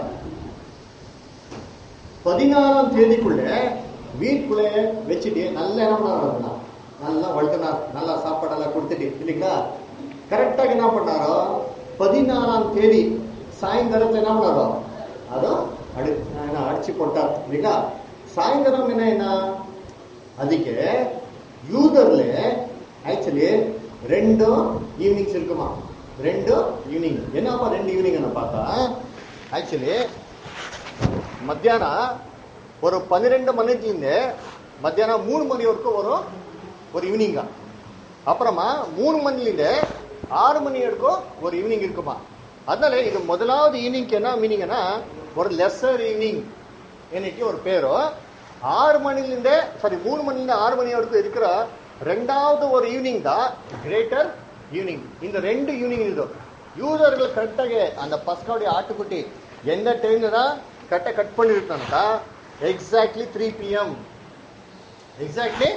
16ஆம் தேதிக்குள்ள வீட்டுக்குள்ள வச்சுட்டு நல்லா என்ன பண்ணார், நல்லா வளர்த்தினார், நல்லா சாப்பாடெல்லாம் கொடுத்துட்டு இல்லைங்களா? கரெக்டா என்ன பண்ணாரோ 14ஆம் தேதி சாயந்தரத்துல என்ன பண்ணாரோ அதோ அடிச்சு போட்டார் இல்லைங்களா? சாயந்தரம் என்ன அதுக்கு யூதர்ல ஆக்சுவலி 2 ஈவினிங்ஸ் இருக்குமா, 2 ஈவினிங். என்னப்பா 2 ஈவினிங் பார்த்தா ஆக்சுவலி மத்தியானம் ஒரு 12 மணிலேருந்து மத்தியானம் 3 மணி வரைக்கும் வரும் ஒரு ஈவினிங்கா. அப்புறமா 3 மணிலேருந்து 6 மணி வரைக்கும் ஒரு ஈவினிங் இருக்குமா. அதனால இது முதலாவது ஈவினிங்க்கு என்ன மீனிங்னா ஒரு லெசர் ஈவினிங் இன்னைக்கு ஒரு பேரோ. 6 மணிலிருந்து 3 மணிலிருந்து 6 மணி வரைக்கும் இருக்கிற 2வது ஒரு ஈவினிங் தான் கிரேட்டர் ஈவினிங். இந்த 2 ஈவினிங் இருக்கும். யூதர்கள் கரெக்டாக அந்த பஸ்காவுடைய ஆட்டுக்குட்டி எந்த டைம்ல தான் கரெக்டாக கட் பண்ணிருக்காங்கக்கா exactly 3 PM. Exactly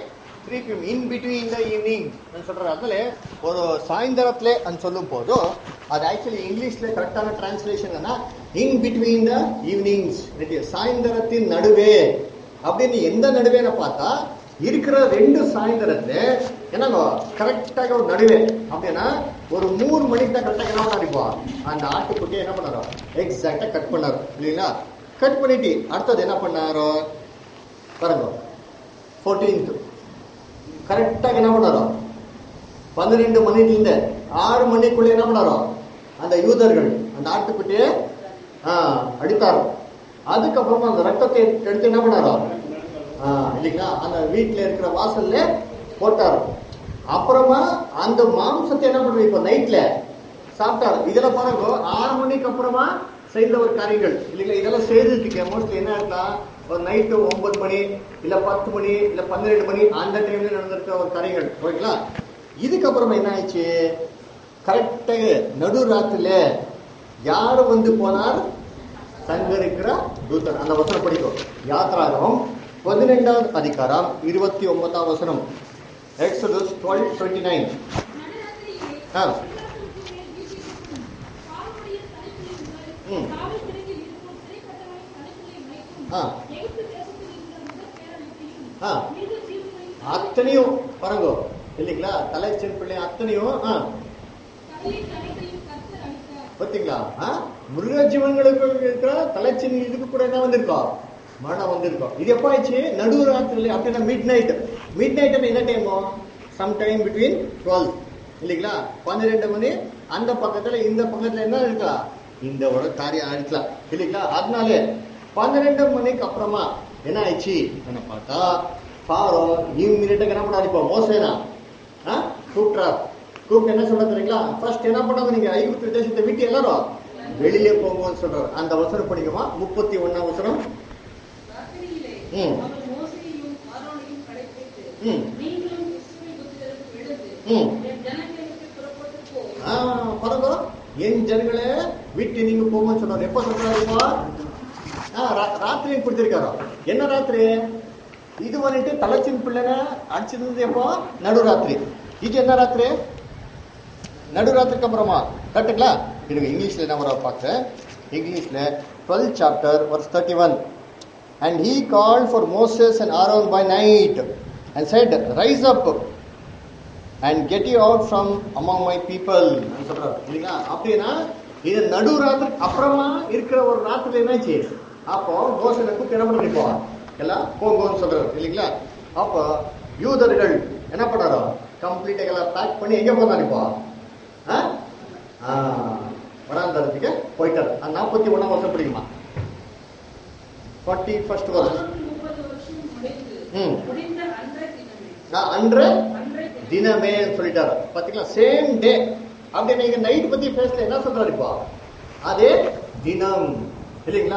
3 p.m. In between the evening சொல்றாரு. அதுல ஒரு சாயந்தரத்துல சொல்லும் போது அது ஆக்சுவலி இங்கிலீஷ்ல கரெக்டான டிரான்ஸ்லேஷன் என்ன, இன் பிட்வீன் த ஈவினிங்ஸ், சாயந்தரத்தின் நடுவே அப்படின்னு. எந்த நடுவேன்னு பார்த்தா இருக்கிற 2 சாயந்தரத்துல என்னங்க கரெக்டாக ஒரு நடுவே அப்படின்னா ஒரு 3 மணிக்கு தான் கரெக்டாக என்ன பண்ணாரு, அந்த ஆட்டுக்குட்டியை என்ன பண்ணாரோ எக்ஸாக்டா கட் பண்ணாரு இல்லைங்களா. கட் பண்ணிட்டு அடுத்தது என்ன பண்ணாரோ பாருங்க, 14th கரெக்டாக என்ன பண்ணாரோ 12 மணிலிருந்து 6 மணிக்குள்ள என்ன பண்ணாரோ அந்த யூதர்கள் அந்த ஆட்டுக்குட்டியை அடித்தாரோ. அதுக்கப்புறமா அந்த ரத்தத்தை எடுத்து என்ன பண்ணாரோ இல்லைங்களா அந்த வீட்டுல இருக்கிற வாசல்ல போட்டாரு. அப்புறமா அந்த மாம்சத்தை என்ன பண்ணுவோம் இப்ப நைட்ல சாப்பிட்டாரு. இதுல பாருங்க 6 மணிக்கு அப்புறமா செய்த ஒரு காரியங்கள் இல்லைங்களா. இதெல்லாம் செய்ததுக்கு மோஸ்ட்லி என்ன இருக்கலாம், ஒரு நைட்டு 9 மணி இல்ல 10 மணி இல்ல 12 மணி அந்த டைம்ல நடந்திருக்க ஒரு காரியங்கள் ஓகேங்களா. இதுக்கப்புறமா என்ன ஆயிடுச்சு, கரெக்டா நடு ராத்திரில யாரு வந்து போனார், சங்கரிக்கிற தூதர். அந்த வசனம் படிக்கும், யாத்ராகமம் 12வது அதிகாரம் 29வது வசனம், எக்ஸோடஸ் 12:29. அத்தனையும் பாருங்க இல்லைங்களா, தலைச்சன் பிள்ளை அத்தனையும் பாத்தீங்களா, மிருக ஜீவன்களுக்கு இருக்கிற தலைச்சின் இதுக்கு கூட என்ன வந்திருக்கோம், மரணம் வந்திருக்கோம். இது எப்ப ஆயிடுச்சு, நடுராத்திரி அப்படின்னா மிட் நைட். மிட் நைட் என்ன டைமோ, சம் டைம் பிட்வீன் 12 இல்லைங்களா, 12 மணி. அந்த பக்கத்துல இந்த பக்கத்துல என்ன இருக்கா, இந்த ஒரு காரியம் ஆயிடுக்கலாம் இல்லைங்களா. அதனால 12 மணிக்கு அப்புறமா என்ன ஆயிடுச்சு பார்த்தா பாரோ இம்மிடியேட்டா என்ன பண்ணாரு, இப்போ மோசேனா கூப்பிட்டார். கூப்பிட்டு என்ன சொல்ற தெரியுங்களா, ஃபர்ஸ்ட் என்ன பண்ணாங்க, நீங்க ஐகுப்து தேசத்தை விட்டு எல்லாரும் வெளியே போங்கன்னு சொல்றாரு. அந்த அவசரம் படிக்குமா 31 வசனம். பாருங்க, என் ஜனங்களை விட்டு நீங்க போங்கன்னு சொல்றாரு. எப்ப சொல்றாரு, ராத்திரி கொடுத்திருக்காரோ. என்ன ராத்திரி இது வந்துட்டு தலைச்சின் பிள்ளைங்க அடிச்சிருந்தது எப்போ, நடுராத்திரி. இது என்ன ராத்திரி, நடுராத்திரிக்கு அப்புறமா கரெக்டுங்களா. எனக்கு இங்கிலீஷ்ல என்ன வர பார்க்குறேன், இங்கிலீஷ்ல 12th chapter verse 31. And he called for Moses and Aaron by night and said, rise up and get you out from among my people. சொல்றாரு இல்லைங்களா. அப்படின்னா இது நடுராத்திரி அப்புறமா இருக்கிற ஒரு ராத்திரி என்னாச்சு, அப்போ மோசனை கூப்பிட்டு என்ன பண்ணிப்போ எல்லாம் போங்கன்னு சொல்றாரு இல்லைங்களா. அப்போ யூதர்கள் என்ன பண்ணாரோ கம்ப்ளீட்டா எல்லாம் பேக் பண்ணி எங்க போனாரிப்போ வனாந்தரத்துக்கு போயிட்டாரு. 41 வருஷம் பிடிக்குமா, 41st வருஷம். அன்ற தினமே சொல்லிட்டாரு பாத்தீங்களா, சேம் டே. அப்படி நீங்க நைட் பத்தி பேசல என்ன சொல்றாரு இப்போ, அதே தினம் இல்லைங்களா.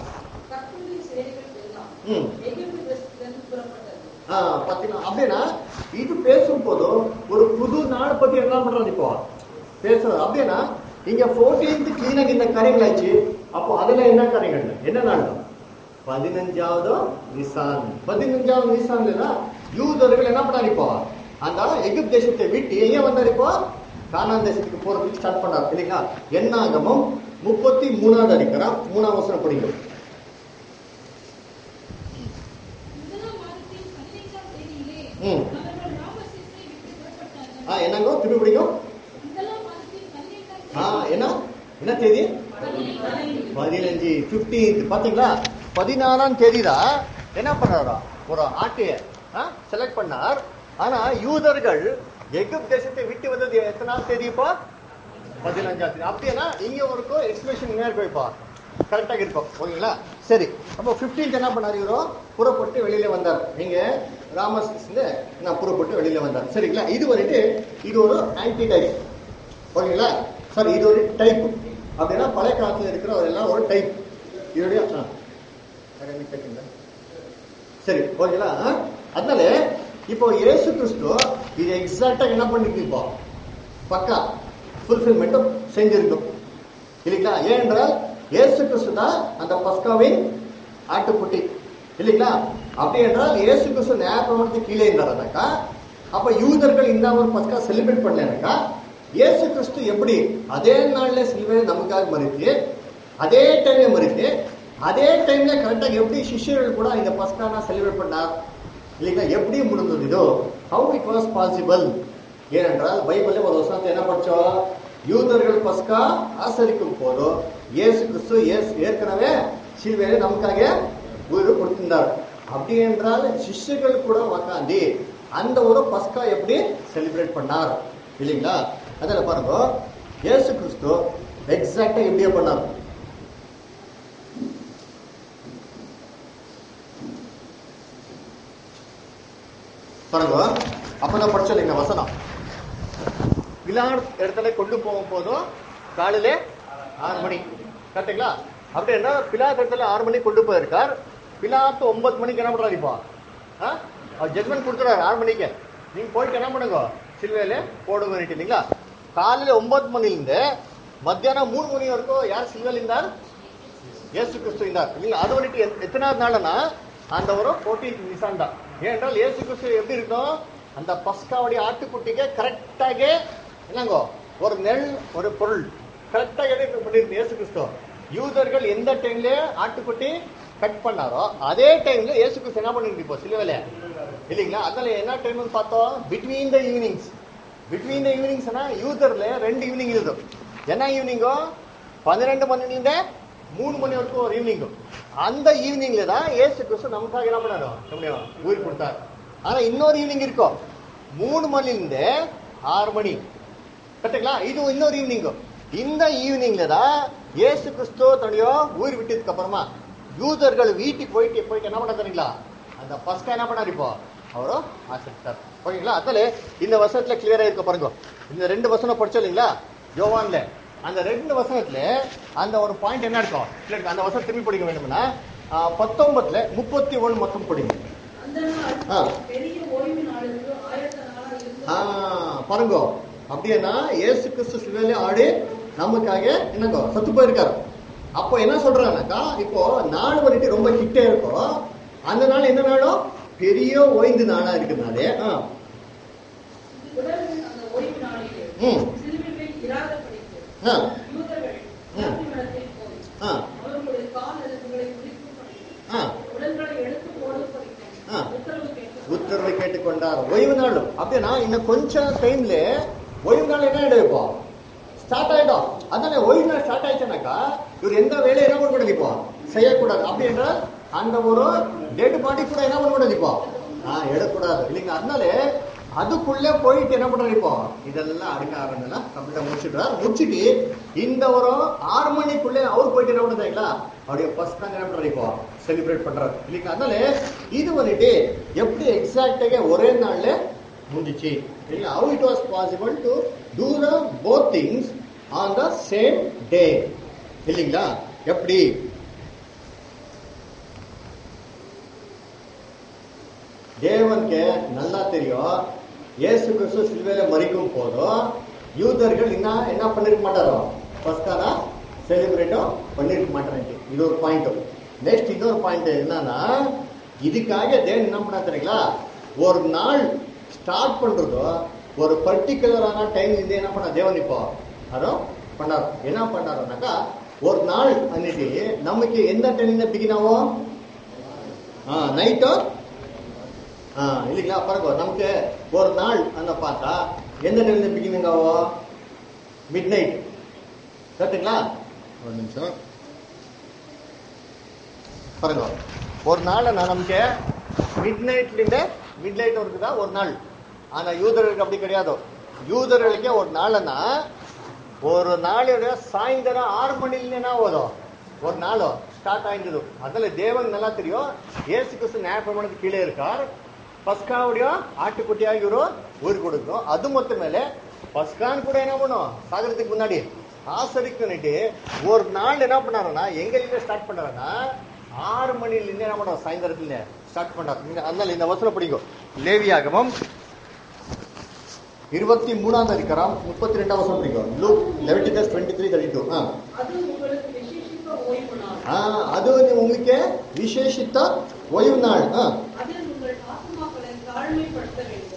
பாத்தீங்களா, அப்படின்னா இது பேசும் போது ஒரு புது நாடு பத்தி என்ன பண்றது இப்போ பேசுறது. அப்படின்னா இங்க 14th கிளீனாக இந்த காரியங்கள் ஆச்சு. அப்போ அதுல என்ன காரியங்கள், என்ன நாள், 15வது நிசான். 15வது நிசான்ல யூதர்கள் என்ன பண்ணாரு இப்போ, அந்த எகிப்து தேசத்தை விட்டு எங்க வந்தாரு இப்போ, கானான் தேசத்துக்கு போறதுக்கு ஸ்டார்ட் பண்ணார் இல்லைங்களா. என்னாகமம் 33வது அதிகாரம் 3வது வசனம் படிக்கும். என்னங்க திருப்பி பிடிக்கும், என்ன என்ன தேதி, 15 15th. பாத்தீங்களா, 14ஆம் தேதிதான் என்ன பண்ணாரா ஒரு ஆட்டைய செலக்ட் பண்ணார். ஆனா யூதர்கள் எகிப்து தேசத்தை விட்டு வந்தது எத்தனாம் தேதி இப்போ, 15ஆம் தேதி. அப்படின்னா இங்க ஒரு எக்ஸ்பிரஷன் என்ன இருக்கும் இப்போ கரெக்டாக இருக்கும் ஓகேங்களா. சரி, அப்போ 15th என்ன பண்ணாரு, இவரோ புறப்பட்டு வெளியில வந்தார். நீங்க ராமஸ்ல நான் புறப்பட்டு வெளியில வந்தார் சரிங்களா. இது வந்துட்டு இது ஒரு ஆன்டி டைப் ஓகேங்களா. சாரி, இது ஒரு டைப். அப்படின்னா பழைய காலத்துல இருக்கிற எல்லாம் ஒரு டைப் இதோடைய. சரி ஓகேங்களா. அதனால இப்போ இயேசு கிறிஸ்து இது எக்ஸாக்டா என்ன பண்ணிருக்கு, இப்போ பக்கா ஃபுல்ஃபில்மெண்ட் செஞ்சிருக்கும் இல்லைங்களா. ஏனென்றால் இயேசு கிறிஸ்து தான் அந்த பஸ்காவின் ஆட்டுக்குட்டி இல்லைங்களா. அப்படி என்றால் இயேசு கிறிஸ்து நியாயப்பிரமாணத்துக்கு கீழே இருந்தாருனாக்கா, அப்ப யூதர்கள் இந்த ஒரு பஸ்கா செலிப்ரேட் பண்ணலனாக்கா, இயேசு கிறிஸ்து எப்படி அதே நாள்ல சிலுவையில் நமக்காக மரித்து, அதே டைம்ல மரித்து, அதே டைம்ல கரெக்டா எப்படி சிஷ்யர்கள் கூட இந்த பஸ்கானா செலிப்ரேட் பண்ணார் இல்லைங்களா? எப்படி முடிந்தது இதோ? How it was possible? ஏனென்றால் பைபிள்ல ஒரு வசனத்தை என்ன படிச்சோம்? யூதர்கள் பஸ்கா ஆசரிக்கும் போதும் இயேசு கிறிஸ்து ஏற்கனவே சிலுவையில நமக்காக உயிர் கொடுத்திருந்தார். அப்படி என்றால் சிஷ்யர்கள் கூட உக்காந்து அந்த ஒரு பஸ்கா எப்படி செலிப்ரேட் பண்ணார் இல்லைங்களா? அதில் பாருங்க, இயேசு கிறிஸ்து எக்ஸாக்டா எப்படியே பண்ணார். பாருங்க, அப்பதான் படிச்சோம் இந்த வசனம். பிலாத் இடத்துல கொண்டு போகும் போதும் காலையில 6 மணி, கரெக்டுங்களா? அப்படின்னா பிலாத் இடத்துல 6 மணிக்கு கொண்டு போயிருக்கார். பிலாத்து 9 மணிக்கு என்ன பண்றாரு? இப்போ அவர் ஜட்மெண்ட் கொடுத்துறாரு 6 மணிக்கு, நீங்க போயிட்டு என்ன பண்ணுங்க, சிலுவையில போடுங்க இல்லைங்களா? காலையில 9 மணிலிருந்து மத்தியானம் 3 மணி வரைக்கும் யார் சிலுவையில் இருந்தார்? இயேசு கிறிஸ்து இருந்தார் இல்லைங்களா? அது வந்துட்டு எத்தனாவது நாள்னா அந்த ஒரு 14th நிசான் தான். ஏனென்றால் இயேசு கிறிஸ்து எப்படி இருக்கும், அந்த பஸ்காவுடைய ஆட்டுக்குட்டிக்கு கரெக்டாக என்னங்கோ ஒரு நெல் ஒரு பொருள் கரெக்டாக எடுத்து பண்ணிருக்கு இயேசு கிறிஸ்து. யூதர்கள் எந்த டைம்ல ஆட்டுக்குட்டி கட் பண்ணாரோ அதே டைம்ல இயேசு கிறிஸ்து என்ன பண்ணிருக்கு இப்போ சிலுவையில இல்லைங்களா? அதனால என்ன டைம்னு பார்த்தோம், between the evenings. Between the ஈவினிங்ஸ்னா யூதர்ல 2 ஈவினிங் இருக்குது. என்ன ஈவினிங்கோ? 12 மணிலிருந்த 3 மணி வரைக்கும் ஒரு ஈவினிங். அந்த ஈவினிங்ல தான் இயேசு கிறிஸ்து நமக்காக என்ன பண்ணாரோ உயிர் கொடுத்தார். ஆனா இன்னொரு ஈவினிங் இருக்கும், 3 மணிலிருந்து 6 மணி, கரெக்டுங்களா? இது இன்னொரு ஈவினிங். இந்த ஈவினிங்ல தான் இயேசு கிறிஸ்து தன்னுடைய உயிர் விட்டதுக்கு அப்புறமா யூதர்கள் வீட்டுக்கு போயிட்டு என்ன பண்ண தெரியுங்களா, அந்த பஸ்கா என்ன பண்ணாரு இப்போ அவரும் ஆசரித்தார். ஓகேங்களா? அதனால இந்த வசனத்துல கிளியரா இருக்க பாருங்க. இந்த 2 வசனம் படிச்சோம் இல்லைங்களா யோவான்ல, அந்த 2 வசனத்துல அந்த ஒரு பாயிண்ட் என்ன இருக்கும், அந்த வசனம் திரும்பி படிக்க வேண்டும்னா 19ல 31 மட்டும் படிங்க. பெரிய ஓய்வு நாளுக்கு ஆயத்த நாளா இருந்து பாருங்க. அப்படின்னா இயேசு கிறிஸ்து சிலுவையில ஆடி நமக்காக என்னங்கோ சத்து போயிருக்காரு. அப்போ என்ன சொல்றாங்கனாக்கா, இப்போ நாள் வந்துட்டு ரொம்ப கிட்டே இருக்கும். அந்த நாள் என்ன நாளும் பெரிய ஓய்ந்து நாளா இருக்குனாலே அந்த ஓய்வு நாளிலே சிலுவையில் இராதபடிக்கு யூதர்கள் யாத்திரைகளில் போய் அவர்களுடைய கால் எலும்புகளை முறித்து உடல்களை எடுத்து போடும்படி உத்தரவை கேட்டுக்கொண்டார். ஓய்வு நாள் அப்படின்னா இன்னும் கொஞ்சம் டைம்ல ஓய்வு நாள் என்ன ஆயிடும், இப்போ ஸ்டார்ட் ஆயிடும். அதனால ஓய்வு நாள் ஸ்டார்ட் ஆயிடுச்சுனாக்கா இவர் எந்த வேலையை என்ன பண்ணக்கூடாது, இப்போ செய்யக்கூடாது. அப்படி என்றால் அந்த ஒரு டெட் பாடி கூட என்ன பண்ணக்கூடாது, இப்போ எடுக்கூடாது இல்லைங்களா? அதனால அதுக்குள்ளே போயிட்டு என்ன பண்றாரு, இப்போ இதெல்லாம் அடுக்க ஆரம்பிச்செல்லாம் கம்ப்ளீட்டா முடிச்சுட்டார். முடிச்சுட்டு இந்த ஒரு 6 மணிக்குள்ளே அவர் போயிட்டு என்ன பண்றாங்களா அவருடைய ஃபர்ஸ்ட் தான் என்ன பண்றாரு, இப்போ செலிப்ரேட் பண்றாரு இல்லைங்களா? அதனால இது வந்துட்டு எப்படி எக்ஸாக்டாக ஒரே நாள்ல முடிஞ்சிச்சு இல்லைங்களா? how it was possible to do the both things on the same day இல்லைங்களா? எப்படி தேவனுக்கு நல்லா தெரியும், இயேசு கிறிஸ்து சிலுவையில மரிக்கும் போதும் யூதர்கள் என்ன பண்ணிருக்க மாட்டாரோ, பஸ்கானா செலிப்ரேட்டும் பண்ணிருக்க மாட்டாங்க. இது ஒரு பாயிண்ட். நெக்ஸ்ட் இன்னொரு பாயிண்ட் என்னன்னா, இதுக்காக தேவன் என்ன பண்ணா தெரியுங்களா, ஒரு நாள் ஸ்டார்ட் பண்றதோ ஒரு பர்டிகுலரான டைம் இருந்து என்ன பண்ண தேவன் இப்போ அதோ பண்ணார். என்ன பண்ணாருனாக்கா, ஒரு நாள் அன்னைக்கு நமக்கு எந்த டைம்ல பிகின் ஆகும், நைட்டோ இல்லைங்களா? பாருங்க, நமக்கு ஒரு நாள் அந்த பார்த்தா எந்த டைம்ல பிகினிங் ஆகும், மிட் நைட், கரெக்டுங்களா? ஒரு நிமிஷம் பாருங்க. ஒரு நாள் நமக்கு மிட் நைட்ல மிட் நைட் இருக்குதா ஒரு நாள். ஆனா யூதர்களுக்கு அப்படி கிடையாது. யூதர்களுக்கே ஒரு நாள்னா ஒரு நாளுடைய சாயந்தரம் 6 மணில என்ன ஆகுதோ ஒரு நாளோ ஸ்டார்ட் ஆயிடுது. அதனால தேவன் நல்லா தெரியும், இயேசு கிறிஸ்து நியாயப்பிரமாணத்துக்கு கீழே இருக்கார். பஸ்காவுடைய ஆட்டுக்குட்டியாக இவரு உயிர் கொடுக்கணும். அது மொத்தம் மேல பஸ்கான் கூட என்ன பண்ணும், சாகரத்துக்கு முன்னாடி ஆசரிக்குன்னுட்டு ஒரு நாள் என்ன பண்ணாருன்னா எங்க ஸ்டார்ட் பண்ணாருன்னா 6 மணில இருந்து என்ன பண்ணுவோம் சாயந்தரத்துல ஸ்டார்ட் பண்றாரு. அதனால இந்த வசனம் படிக்கும். லேவியாகமம் 23ஆம் அதிகாரம் 32ஆம் வசனம் படிக்கும். Luke Leviticus 23:32. அது உங்களுக்கு விசேஷித்த ஓய்வு நாள்.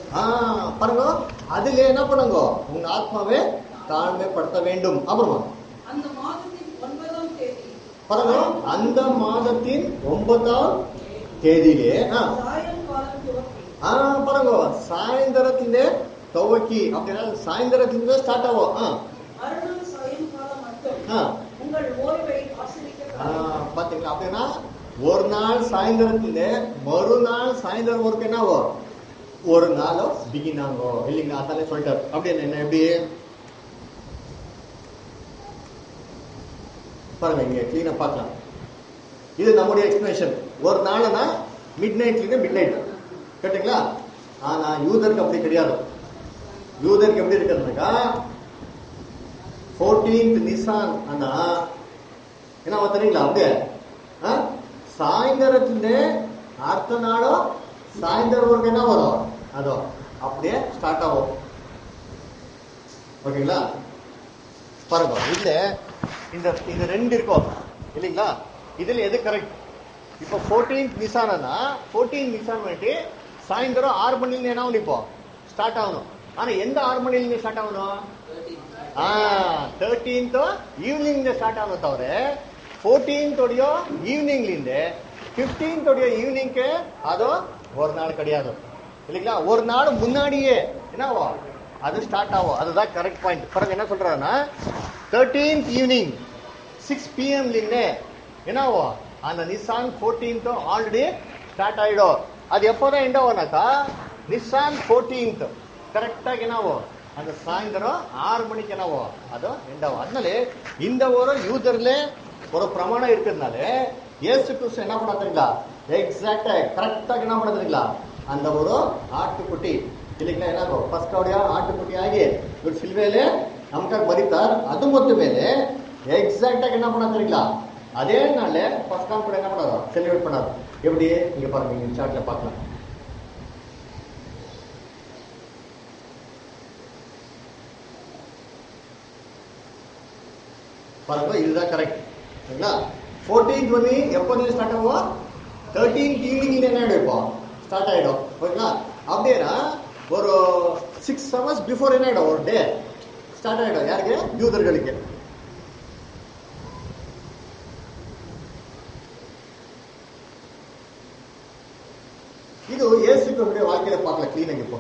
பாருங்க, அதுல என்ன பண்ணுங்க, உங்க ஆத்மாவே தாழ்மைப்படுத்த வேண்டும். அப்புறமா அந்த மாதத்தின் 9ஆம் தேதி பாருங்க, அந்த மாதத்தின் 9ஆம் தேதியிலே சாயங்காலம் துவக்கி பாருங்க, சாயந்தரத்திலே துவக்கி அப்படின்னா சாயந்தரத்திலே ஸ்டார்ட் ஆகும். மறுநாள் சாயங்காலம் மட்டும் உங்கள் ஓய்வை ஆசிரிக்க பாத்தீங்களா? அப்படின்னா ஒரு நாள் சாயந்தரத்துல மறுநாள் சாயந்தரம் வரைக்கும் என்ன ஆகும், ஒரு நாள் பிகின் ஆகும் இல்லைங்களா? அதாலே சொல்லிட்டாரு. அப்படின்னு என்ன எப்படி பாருங்க, இங்க கிளீனா பார்க்கலாம். இது நம்முடைய எக்ஸ்பிளேஷன். ஒரு நாள்னா மிட் நைட்ல மிட் நைட் கேட்டீங்களா? ஆனா யூதருக்கு அப்படி கிடையாது. யூதருக்கு எப்படி இருக்கிறதுனாக்கா 14th நிசான் ஆனா என்ன தெரியுங்களா? அப்படியே சாயந்தரத்துல அடுத்த நாளும் சாயந்தரம் வரைக்கும் என்ன வரும், அதோ அப்படியே ஸ்டார்ட் ஆகும். ஓகேங்களா? பாருங்க, இதுல இந்த ரெண்டு இருக்கும் இல்லைங்களா? இதுல எது கரெக்ட்? இப்போ 14th நிசானா 14th நிசான் வந்துட்டு சாயந்தரம் 6 மணில என்ன ஆகும், இப்போ ஸ்டார்ட் ஆகணும். ஆனா எந்த 6 மணில ஸ்டார்ட் ஆகணும்? 13th ஈவினிங்ல ஸ்டார்ட் ஆகணும். தவிர 14th ஈவினிங்ல 15th ஈவினிங்க்கு அதோ ஒரு நாள் கிடையாது இல்லைங்களா? ஒரு நாள் முன்னாடியே என்னவோ அது ஸ்டார்ட் ஆகும். அதுதான் கரெக்ட் பாயிண்ட். பாருங்க என்ன சொல்றாருன்னா 13th ஈவினிங் 6 PM என்னவோ அந்த நிசான் 14th ஆல்ரெடி ஸ்டார்ட் ஆயிடும். அது எப்போதான் எண்ட் ஆகும்னாக்கா நிசான் 14th கரெக்டாக என்னவோ அந்த சாயந்தரம் 6 மணிக்கு என்னவோ அது எண்ட் ஆகும். அதனால இந்த ஒரு யூதர்ல ஒரு பிரமாணம் இருக்கிறதுனால இயேசு கிறிஸ்து என்ன பண்ண தெரியுங்களா, எக்ஸாக்டா கரெக்டாக என்ன பண்ண தெரியுங்களா, அந்த ஒரு ஆட்டுக்குட்டி இல்லைங்களா, என்ன ஃபர்ஸ்ட் ஆட்டுக்குட்டி ஆகி ஒரு சிலுவையில நமக்காக மரித்தார். அது மொத்தம் மேலே எக்ஸாக்டாக என்ன பண்ண தெரியுங்களா, அதே நாள்ல ஃபர்ஸ்ட் டைம் கூட என்ன பண்ணாரோ செலிப்ரேட் பண்ணாரு. எப்படி இங்க பாருங்க, இந்த சார்ட்ல பார்க்கலாம். பாருங்க, இதுதான் கரெக்ட் சரிங்களா? 14th எப்போ ஸ்டார்ட் ஆகும், 13th ஈவினிங்ல என்ன ஆயிடும், இப்போ ஸ்டார்ட் ஆயிடும். ஓகேங்களா? அப்படின்னா ஒரு 6 hours பிஃபோர் என்ன ஆயிடும், ஒரு டே ஸ்டார்ட் ஆயிடும். யாருக்கு? யூதர்களுக்கு. இது இயேசு கிறிஸ்துவின் வாழ்க்கையில பார்க்கல கிளீனாக. இப்போ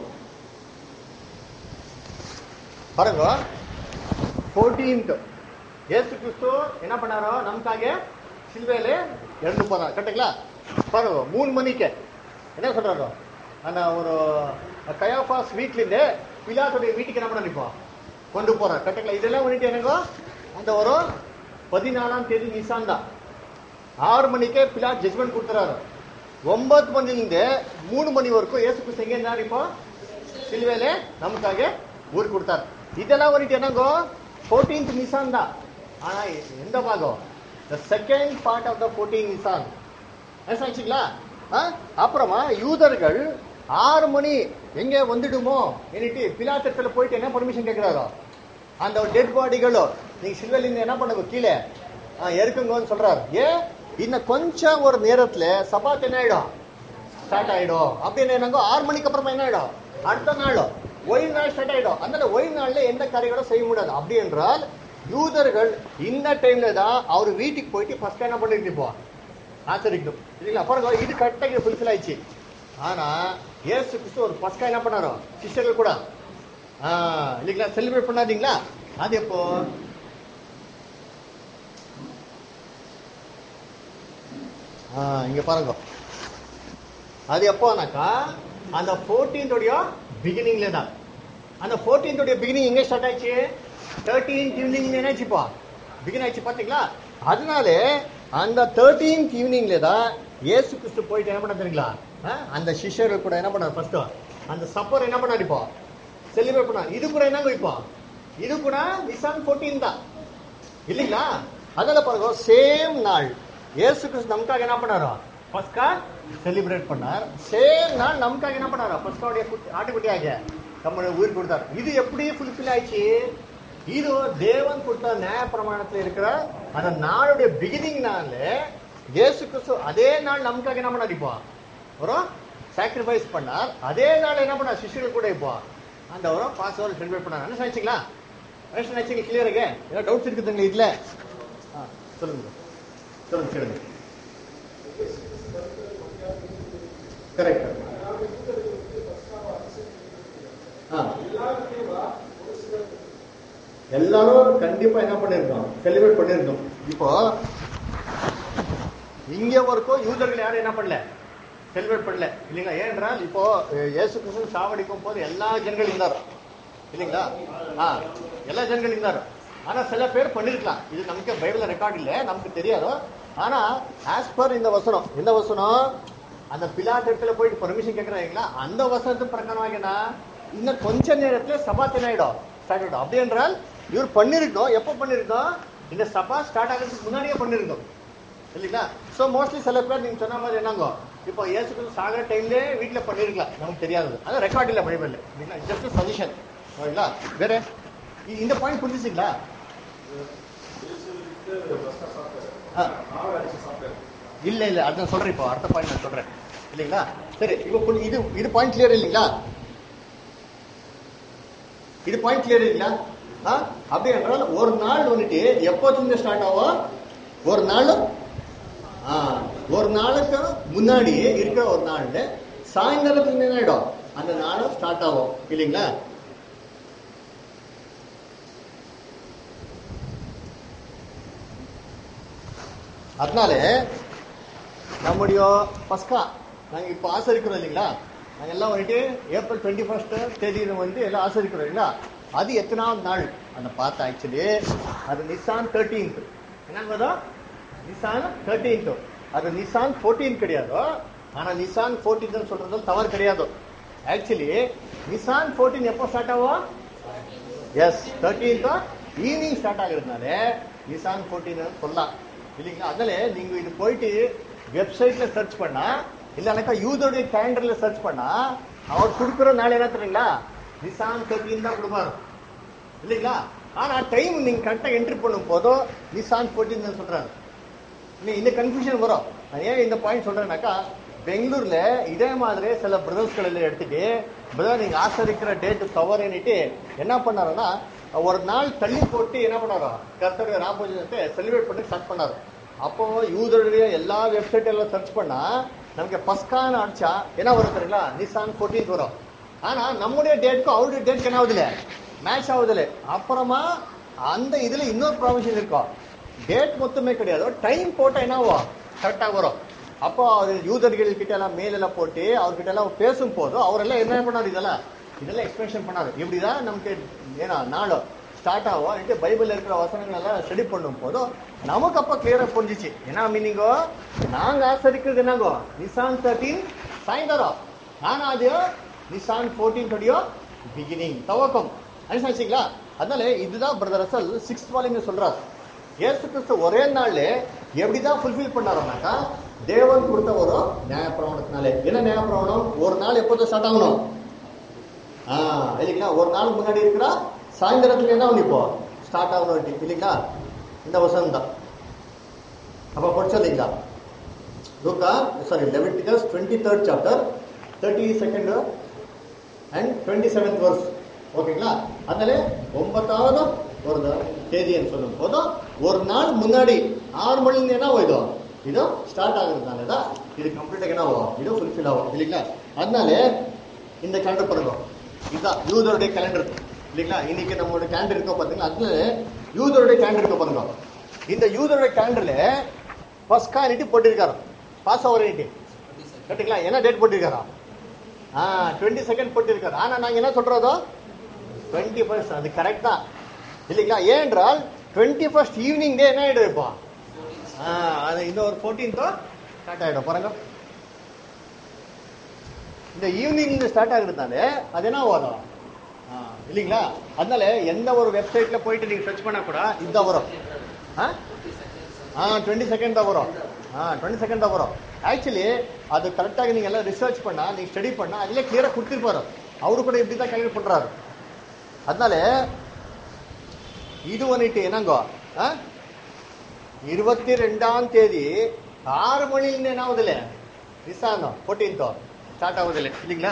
பாருங்க, 14th இயேசு கிறிஸ்து என்ன பண்ணாரோ நமக்காக சிலுவையில இறந்து போனார். கரெக்டுங்களா? பாருங்க 3 மணிக்கு என்ன சொல்றாரோ, அந்த ஒரு கயாபாஸ் வீட்ல இருந்து பிலாத்துடைய வீட்டுக்கு என்ன பண்ண நிற்போம் கொண்டு போறார். கரெக்டுங்களா? இதெல்லாம் வந்துட்டு எனக்கு அந்த ஒரு 14ஆம் தேதி நிசான் தான். 6 மணிக்கே பிலாத் ஜட்மெண்ட் கொடுத்துறாரு. 9 மணிலிருந்து 3 மணி வரைக்கும் இயேசு கிறிஸ்து எங்க இருந்தார், இப்போ சிலுவையில நமக்காக ஊர் கொடுத்தார். இதெல்லாம் வந்துட்டு என்னங்கோ 14th நிசான் தான். ஆனா எந்த பாகம், the second part of the 14th Nisan ஆச்சுங்களா? அப்புறமா யூதர்கள் 6 மணி எங்க வந்துடுமோ என்னட்டு பிலாத்தத்துல போயிட்டு என்ன பர்மிஷன் கேட்கிறாரோ, அந்த டெட் பாடிகளோ நீங்க சிலுவையில என்ன பண்ணுங்க கீழே இருக்குங்கன்னு சொல்றாரு. ஏன் இன்னும் கொஞ்சம் ஒரு நேரத்துல சபாத் என்ன ஆயிடும், ஸ்டார்ட் ஆயிடும். அப்படின்னு என்னங்க 6 மணிக்கு அப்புறமா என்ன ஆயிடும், அடுத்த நாள் ஓய்வு நாள் ஸ்டார்ட் ஆயிடும். அதனால ஓய்வு நாள்ல எந்த காரியங்களும் செய்ய முடியாது. அப்படி என்றால் யூதர்கள் இந்த டைம்ல தான் அவர் வீட்டுக்கு போயிட்டு ஃபர்ஸ்ட் என்ன பண்ணிட்டு இருப்போம், ஆச்சரிக்கணும் இல்லைங்களா? பாருங்க, இது கரெக்டாக ஃபுல்ஃபில் ஆயிடுச்சு. ஆனா இயேசு கிறிஸ்து ஒரு ஃபர்ஸ்ட் என்ன பண்ணாரோ சிஸ்டர்கள் கூட இல்லைங்களா செலிப்ரேட் பண்ணாதீங்களா? அது எப்போ, இங்க பாருங்க, அது எப்போனாக்கா அந்த 14th பிகினிங்ல தான். அந்த 14th பிகினிங் எங்க ஸ்டார்ட் ஆயிடுச்சு, 13th ஈவினிங் என்னாச்சுப்பா பிகின் ஆயிடுச்சு. பாத்தீங்களா? அதனால அந்த 13th ஈவினிங்ல தான் இயேசு கிறிஸ்து போயிட்டு என்ன பண்ண தெரியுங்களா, அந்த சிஷ்யர்கள் கூட என்ன பண்ணார், ஃபர்ஸ்ட் அந்த சப்பர் என்ன பண்ணாரு, இப்போ செலிப்ரேட் பண்ணார். இது கூட என்னங்க, இப்போ இது கூட நிசான் 14 தான் இல்லைங்களா? அதனால பாருங்க, சேம் நாள் இயேசு கிறிஸ்து நமக்காக என்ன பண்ணாரோ பஸ்கா செலிப்ரேட் பண்ணார். சேம் நாள் நமக்காக என்ன பண்ணாரோ பஸ்காவுடைய ஆட்டுக்குட்டியாக நம்ம உயிர் கொடுத்தார். இது எப்படி ஃபுல்ஃபில் ஆயிடுச்சு, இது தேவன் கொடுத்த நியாய பிரமாணத்தில் இருக்கிற அந்த நாளுடைய பிகினிங் நாள்ல இயேசு கிறிஸ்து அதே நாள் நமக்காக என்ன பண்ணாரு, இப்போ ஒரு சாக்ரிஃபைஸ் பண்ணார், அதே நாள் என்ன பண்ணார் சிஷ்யர்கள் கூட இப்போ அந்த ஒரு பாஸ் ஓவர் செலிப்ரேட் பண்ணார். என்ன நினைச்சிங்களா? நினைச்சிங்க கிளியருங்க? ஏதாவது டவுட்ஸ் இருக்குதுங்களா இதுல? சொல்லுங்க சொல்லுங்க சொல்லுங்க. கரெக்ட். எல்லாரும் கண்டிப்பா என்ன பண்ணிருக்கோம், செலிப்ரேட் பண்ணிருக்கோம். இப்போ இங்க வரைக்கும் யூதர்கள் யாரும் என்ன பண்ணல, செலிப்ரேட் பண்ணல இல்லைங்களா? ஏனென்றால் இப்போ இயேசு கிறிஸ்து சாவடிக்கும் போது எல்லா ஜனங்களும் இருந்தார் இல்லைங்களா? எல்லா ஜனங்களும் இருந்தார். ஆனா சில பேர் பண்ணிருக்கலாம், இது நமக்கு பைபிள்ல ரெக்கார்ட் இல்ல, நமக்கு தெரியாது. ஆனா ஆஸ் பர் இந்த வசனம், எந்த வசனம், அந்த பிலாட்டத்துல போயிட்டு பர்மிஷன் கேட்கறாங்களா, அந்த வசனத்து பிரகாரமாகனா இன்னும் கொஞ்ச நேரத்துல சபாத் என்ன ஆயிடும், ஸ்டார்ட் ஆயிடும். அப்படி என்றால் இவர் பண்ணிருக்கோம். எப்ப பண்ணிருக்கோம்? இந்த சபா ஸ்டார்ட் ஆகிறதுக்கு முன்னாடியே பண்ணிருக்கோம் இல்லைங்களா? சோ மோஸ்ட்லி சில பேர் நீங்க சொன்ன மாதிரி என்னங்கோ, இப்போ இயேசு கிறிஸ்து சாகிற டைம்ல வீட்டுல பண்ணிருக்கலாம், நமக்கு தெரியாது, அது ரெக்கார்ட் இல்ல பைபிள்ல இல்லைங்களா? ஜஸ்ட் சஜஷன் ஓகேங்களா? வேற இந்த பாயிண்ட் புரிஞ்சுச்சிங்களா? இல்ல இல்ல அதான் சொல்றேன், இப்போ அடுத்த பாயிண்ட் நான் சொல்றேன் இல்லைங்களா? சரி, இப்போ இது பாயிண்ட் கிளியர் இல்லைங்களா? இது பாயிண்ட் கிளியர் இல்லைங்களா? அப்படி என்றால் ஒரு நாள் வந்துட்டு எப்போதுல ஸ்டார்ட் ஆகும், ஒரு நாள் ஒரு நாளுக்கு முன்னாடி இருக்கிற ஒரு நாள் சாயந்தரத்துக்கு என்ன ஆயிடும், அந்த நாள் ஸ்டார்ட் ஆகும் இல்லைங்களா? அதனால நம்முடைய பஸ்கா நாங்க இப்ப ஆசரிக்கிறோம் இல்லைங்களா? நாங்க எல்லாம் வந்துட்டு ஏப்ரல் 21 தேதியில வந்து எல்லாம் ஆசரிக்கிறோம் இல்லைங்களா? அது எத்தனாவது நாள் அந்த பார்த்து ஆக்சுவலி அது நிசான் 13th. என்னங்க நிசான் 13th. அது நிசான் 14 கிடையாது. ஆனா நிசான் 14 சொல்றது தவறு கிடையாது. ஆக்சுவலி நிசான் 14 எப்போ ஸ்டார்ட் ஆகும்? எஸ் 13th ஈவினிங் ஸ்டார்ட் ஆகுறதுனால நிசான் 14 சொல்லலாம் இல்லைங்களா? அதனால நீங்க இது போயிட்டு வெப்சைட்ல சர்ச் பண்ணா இல்லைனாக்கா யூதோடைய கேலண்டர்ல சர்ச் பண்ணா அவர் கொடுக்குற நாள் என்ன தெரியுங்களா? நிசான் 13 தான் கொடுப்பாரு இல்லைங்களா? ஆனா டைம் நீங்க கரெக்டா என்ட்ரி பண்ணும் போதும் நிசான் 14 தான் சொல்றாரு. இந்த கன்ஃபியூஷன் வரும். நான் ஏன் இந்த பாயிண்ட் சொல்றேன்னாக்கா, பெங்களூர்ல இதே மாதிரி சில பிரதர்ஸ்கள் எல்லாம் எடுத்துட்டு பிரதர் நீங்க ஆசரிக்கிற டேட் தவறுன்னுட்டு என்ன பண்ணாருன்னா ஒரு நாள் தள்ளி போட்டு என்ன பண்ணாரோ கர்த்தருடைய ராமபோஜனத்தை செலிப்ரேட் பண்ணி ஸ்டார்ட் பண்ணாரு. அப்போ யூதருடைய எல்லா வெப்சைட் எல்லாம் சர்ச் பண்ணா நமக்கு பஸ்கான்னு அடிச்சா என்ன வரும் தெரியுங்களா? நிசான் 14 வரும். ஆனா நம்முடைய டேட்க்கும் அவருடைய டேட்க்கு என்ன ஆகுதுல, மேட்ச் ஆகுதுல. அப்புறமா அந்த இதுல இன்னொரு ப்ரொவிஷன் இருக்கும், டேட் மொத்தமே கிடையாது, டைம் போட்டா என்னவோ கரெக்டா வரும். அப்போ அவர் யூதர்கள் கிட்ட எல்லாம் மேலெல்லாம் போட்டு அவர்கிட்ட எல்லாம் பேசும் போதும் அவரெல்லாம் என்ன பண்ணாரு, இதெல்லாம் எக்ஸ்பிளேஷன் பண்ணாரு. இப்படிதான் நமக்கு ஏன்னா நாள் ஸ்டார்ட் ஆகும் பைபிள்ல இருக்கிற வசனங்கள் எல்லாம் ஸ்டடி பண்ணும் போதும் நமக்கு அப்ப கிளியரா புரிஞ்சிச்சு. என்ன மீனிங்கோ, நாங்க ஆசரிக்கிறது என்னங்கோ நிசான் 13 சாயந்தரம், ஆனா அது நிசான் 14 பிகினிங் துவக்கம். அனுசரிச்சிங்களா? அதனால இதுதான் பிரதர் ரசல் 6th வால்யூம்ல சொல்றாரு. இயேசு கிறிஸ்து ஒரே நாள்ல எப்படிதான் ஃபுல்ஃபில் பண்ணாருனாக்கா தேவன் கொடுத்த ஒரு நியாயப்பிரமாணத்தினாலே. என்ன நியாயப்பிரமாணம்? ஒரு நாள் எப்போதும் ஸ்டார்ட் ஆகணும் இல்லைங்களா? ஒரு நாள் முன்னாடி இருக்கிற சாயந்தரத்துல என்ன இப்போ ஸ்டார்ட் ஆகணும் இல்லைங்களா? இந்த வசனம் தான் அப்ப படிச்சோம் இல்லைங்களா? Leviticus 23rd chapter 32nd and 27th verse. ஓகேங்களா? அதனால 9வது ஒரு தேதின்னு சொல்லும் போதும் ஒரு நாள் முன்னாடி 6 மணில என்ன ஆகும், இது ஸ்டார்ட் ஆகுறதுனாலதான் இது கம்ப்ளீட்டா என்ன ஆகும், இது ஃபுல்ஃபில் ஆகும் இல்லைங்களா? அதனால இந்த கேலண்டர் பாருங்க, இதுதான் யூதருடைய கேலண்டர் இல்லைங்களா? இன்னைக்கு நம்மளோட கேலண்டர் இருக்கோம் பாத்தீங்களா? அதுல யூதருடைய கேலண்டர் இருக்க பாருங்க. இந்த யூதருடைய கேலண்டர்ல பஸ்கா இன்னைக்கு போட்டிருக்காரு, பாஸ் ஓவர் இன்னைக்கு கேட்டீங்களா? என்ன டேட் போட்டிருக்காரா? 22nd போட்டிருக்காரு. ஆனா நாங்க என்ன சொல்றதோ 21st, அது கரெக்ட் தான் இல்லைங்களா? ஏனென்றால் 21st ஈவினிங் டே என்ன ஆயிடும் இப்போ, அது இந்த ஒரு 14th ஸ்டார்ட் ஆயிடும் பாருங்க. இந்த ஈவினிங் ஸ்டார்ட் ஆகுறதுனால அது என்ன வரும் இல்லைங்களா? அதனால எந்த ஒரு வெப்சைட்ல போயிட்டு நீங்க சர்ச் பண்ணா கூட இதுதான் வரும். 22nd தான் வரும். 22nd தான் வரும். ஆக்சுவலி அது கரெக்டாக நீங்க எல்லாம் ரிசர்ச் பண்ணா, நீங்க ஸ்டடி பண்ணா அதுல கிளியரா கொடுத்துருப்பாரு. அவரு கூட இப்படிதான் கேல்குலேட் பண்றாரு. அதனால இது வந்துட்டு என்னங்கோ 22ஆம் தேதி 6 மணில என்ன ஆகுதுல நிசானம் 14th ஸ்டார்ட் ஆகுதில்லை இல்லைங்களா?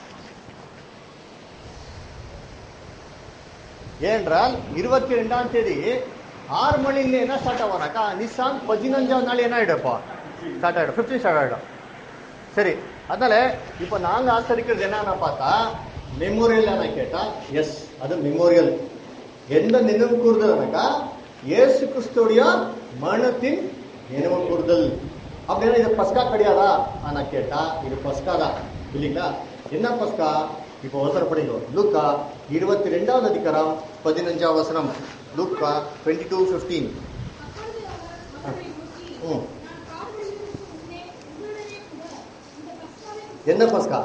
ஏனென்றால் 22ஆம் தேதி 6 மணில என்ன ஸ்டார்ட் ஆகும்னாக்கா நிசான் 15ஆம் நாள் என்ன ஆயிடும்ப்பா ஸ்டார்ட் ஆயிடும், 15 ஸ்டார்ட் ஆயிடும். சரி, அதனால இப்ப நாங்க ஆச்சரிக்கிறது என்னன்னா பார்த்தா மெமோரியல் கேட்டா எஸ், அது மெமோரியல். எந்த நினைவு கூறுதல்னாக்கா இயேசு கிறிஸ்துடைய மரணத்தின் நினைவு கூறுதல். அப்படின்னா இது பஸ்கா கிடையாதா ஆனா கேட்டா இது பஸ்கா தான் இல்லைங்களா? என்ன பஸ்கா? இப்போ வசனம் படிங்க. லூக்கா 22ஆவது அதிகாரம் 15ஆம் வசனம். லூக்கா 22:15. என்ன பஸ்கா?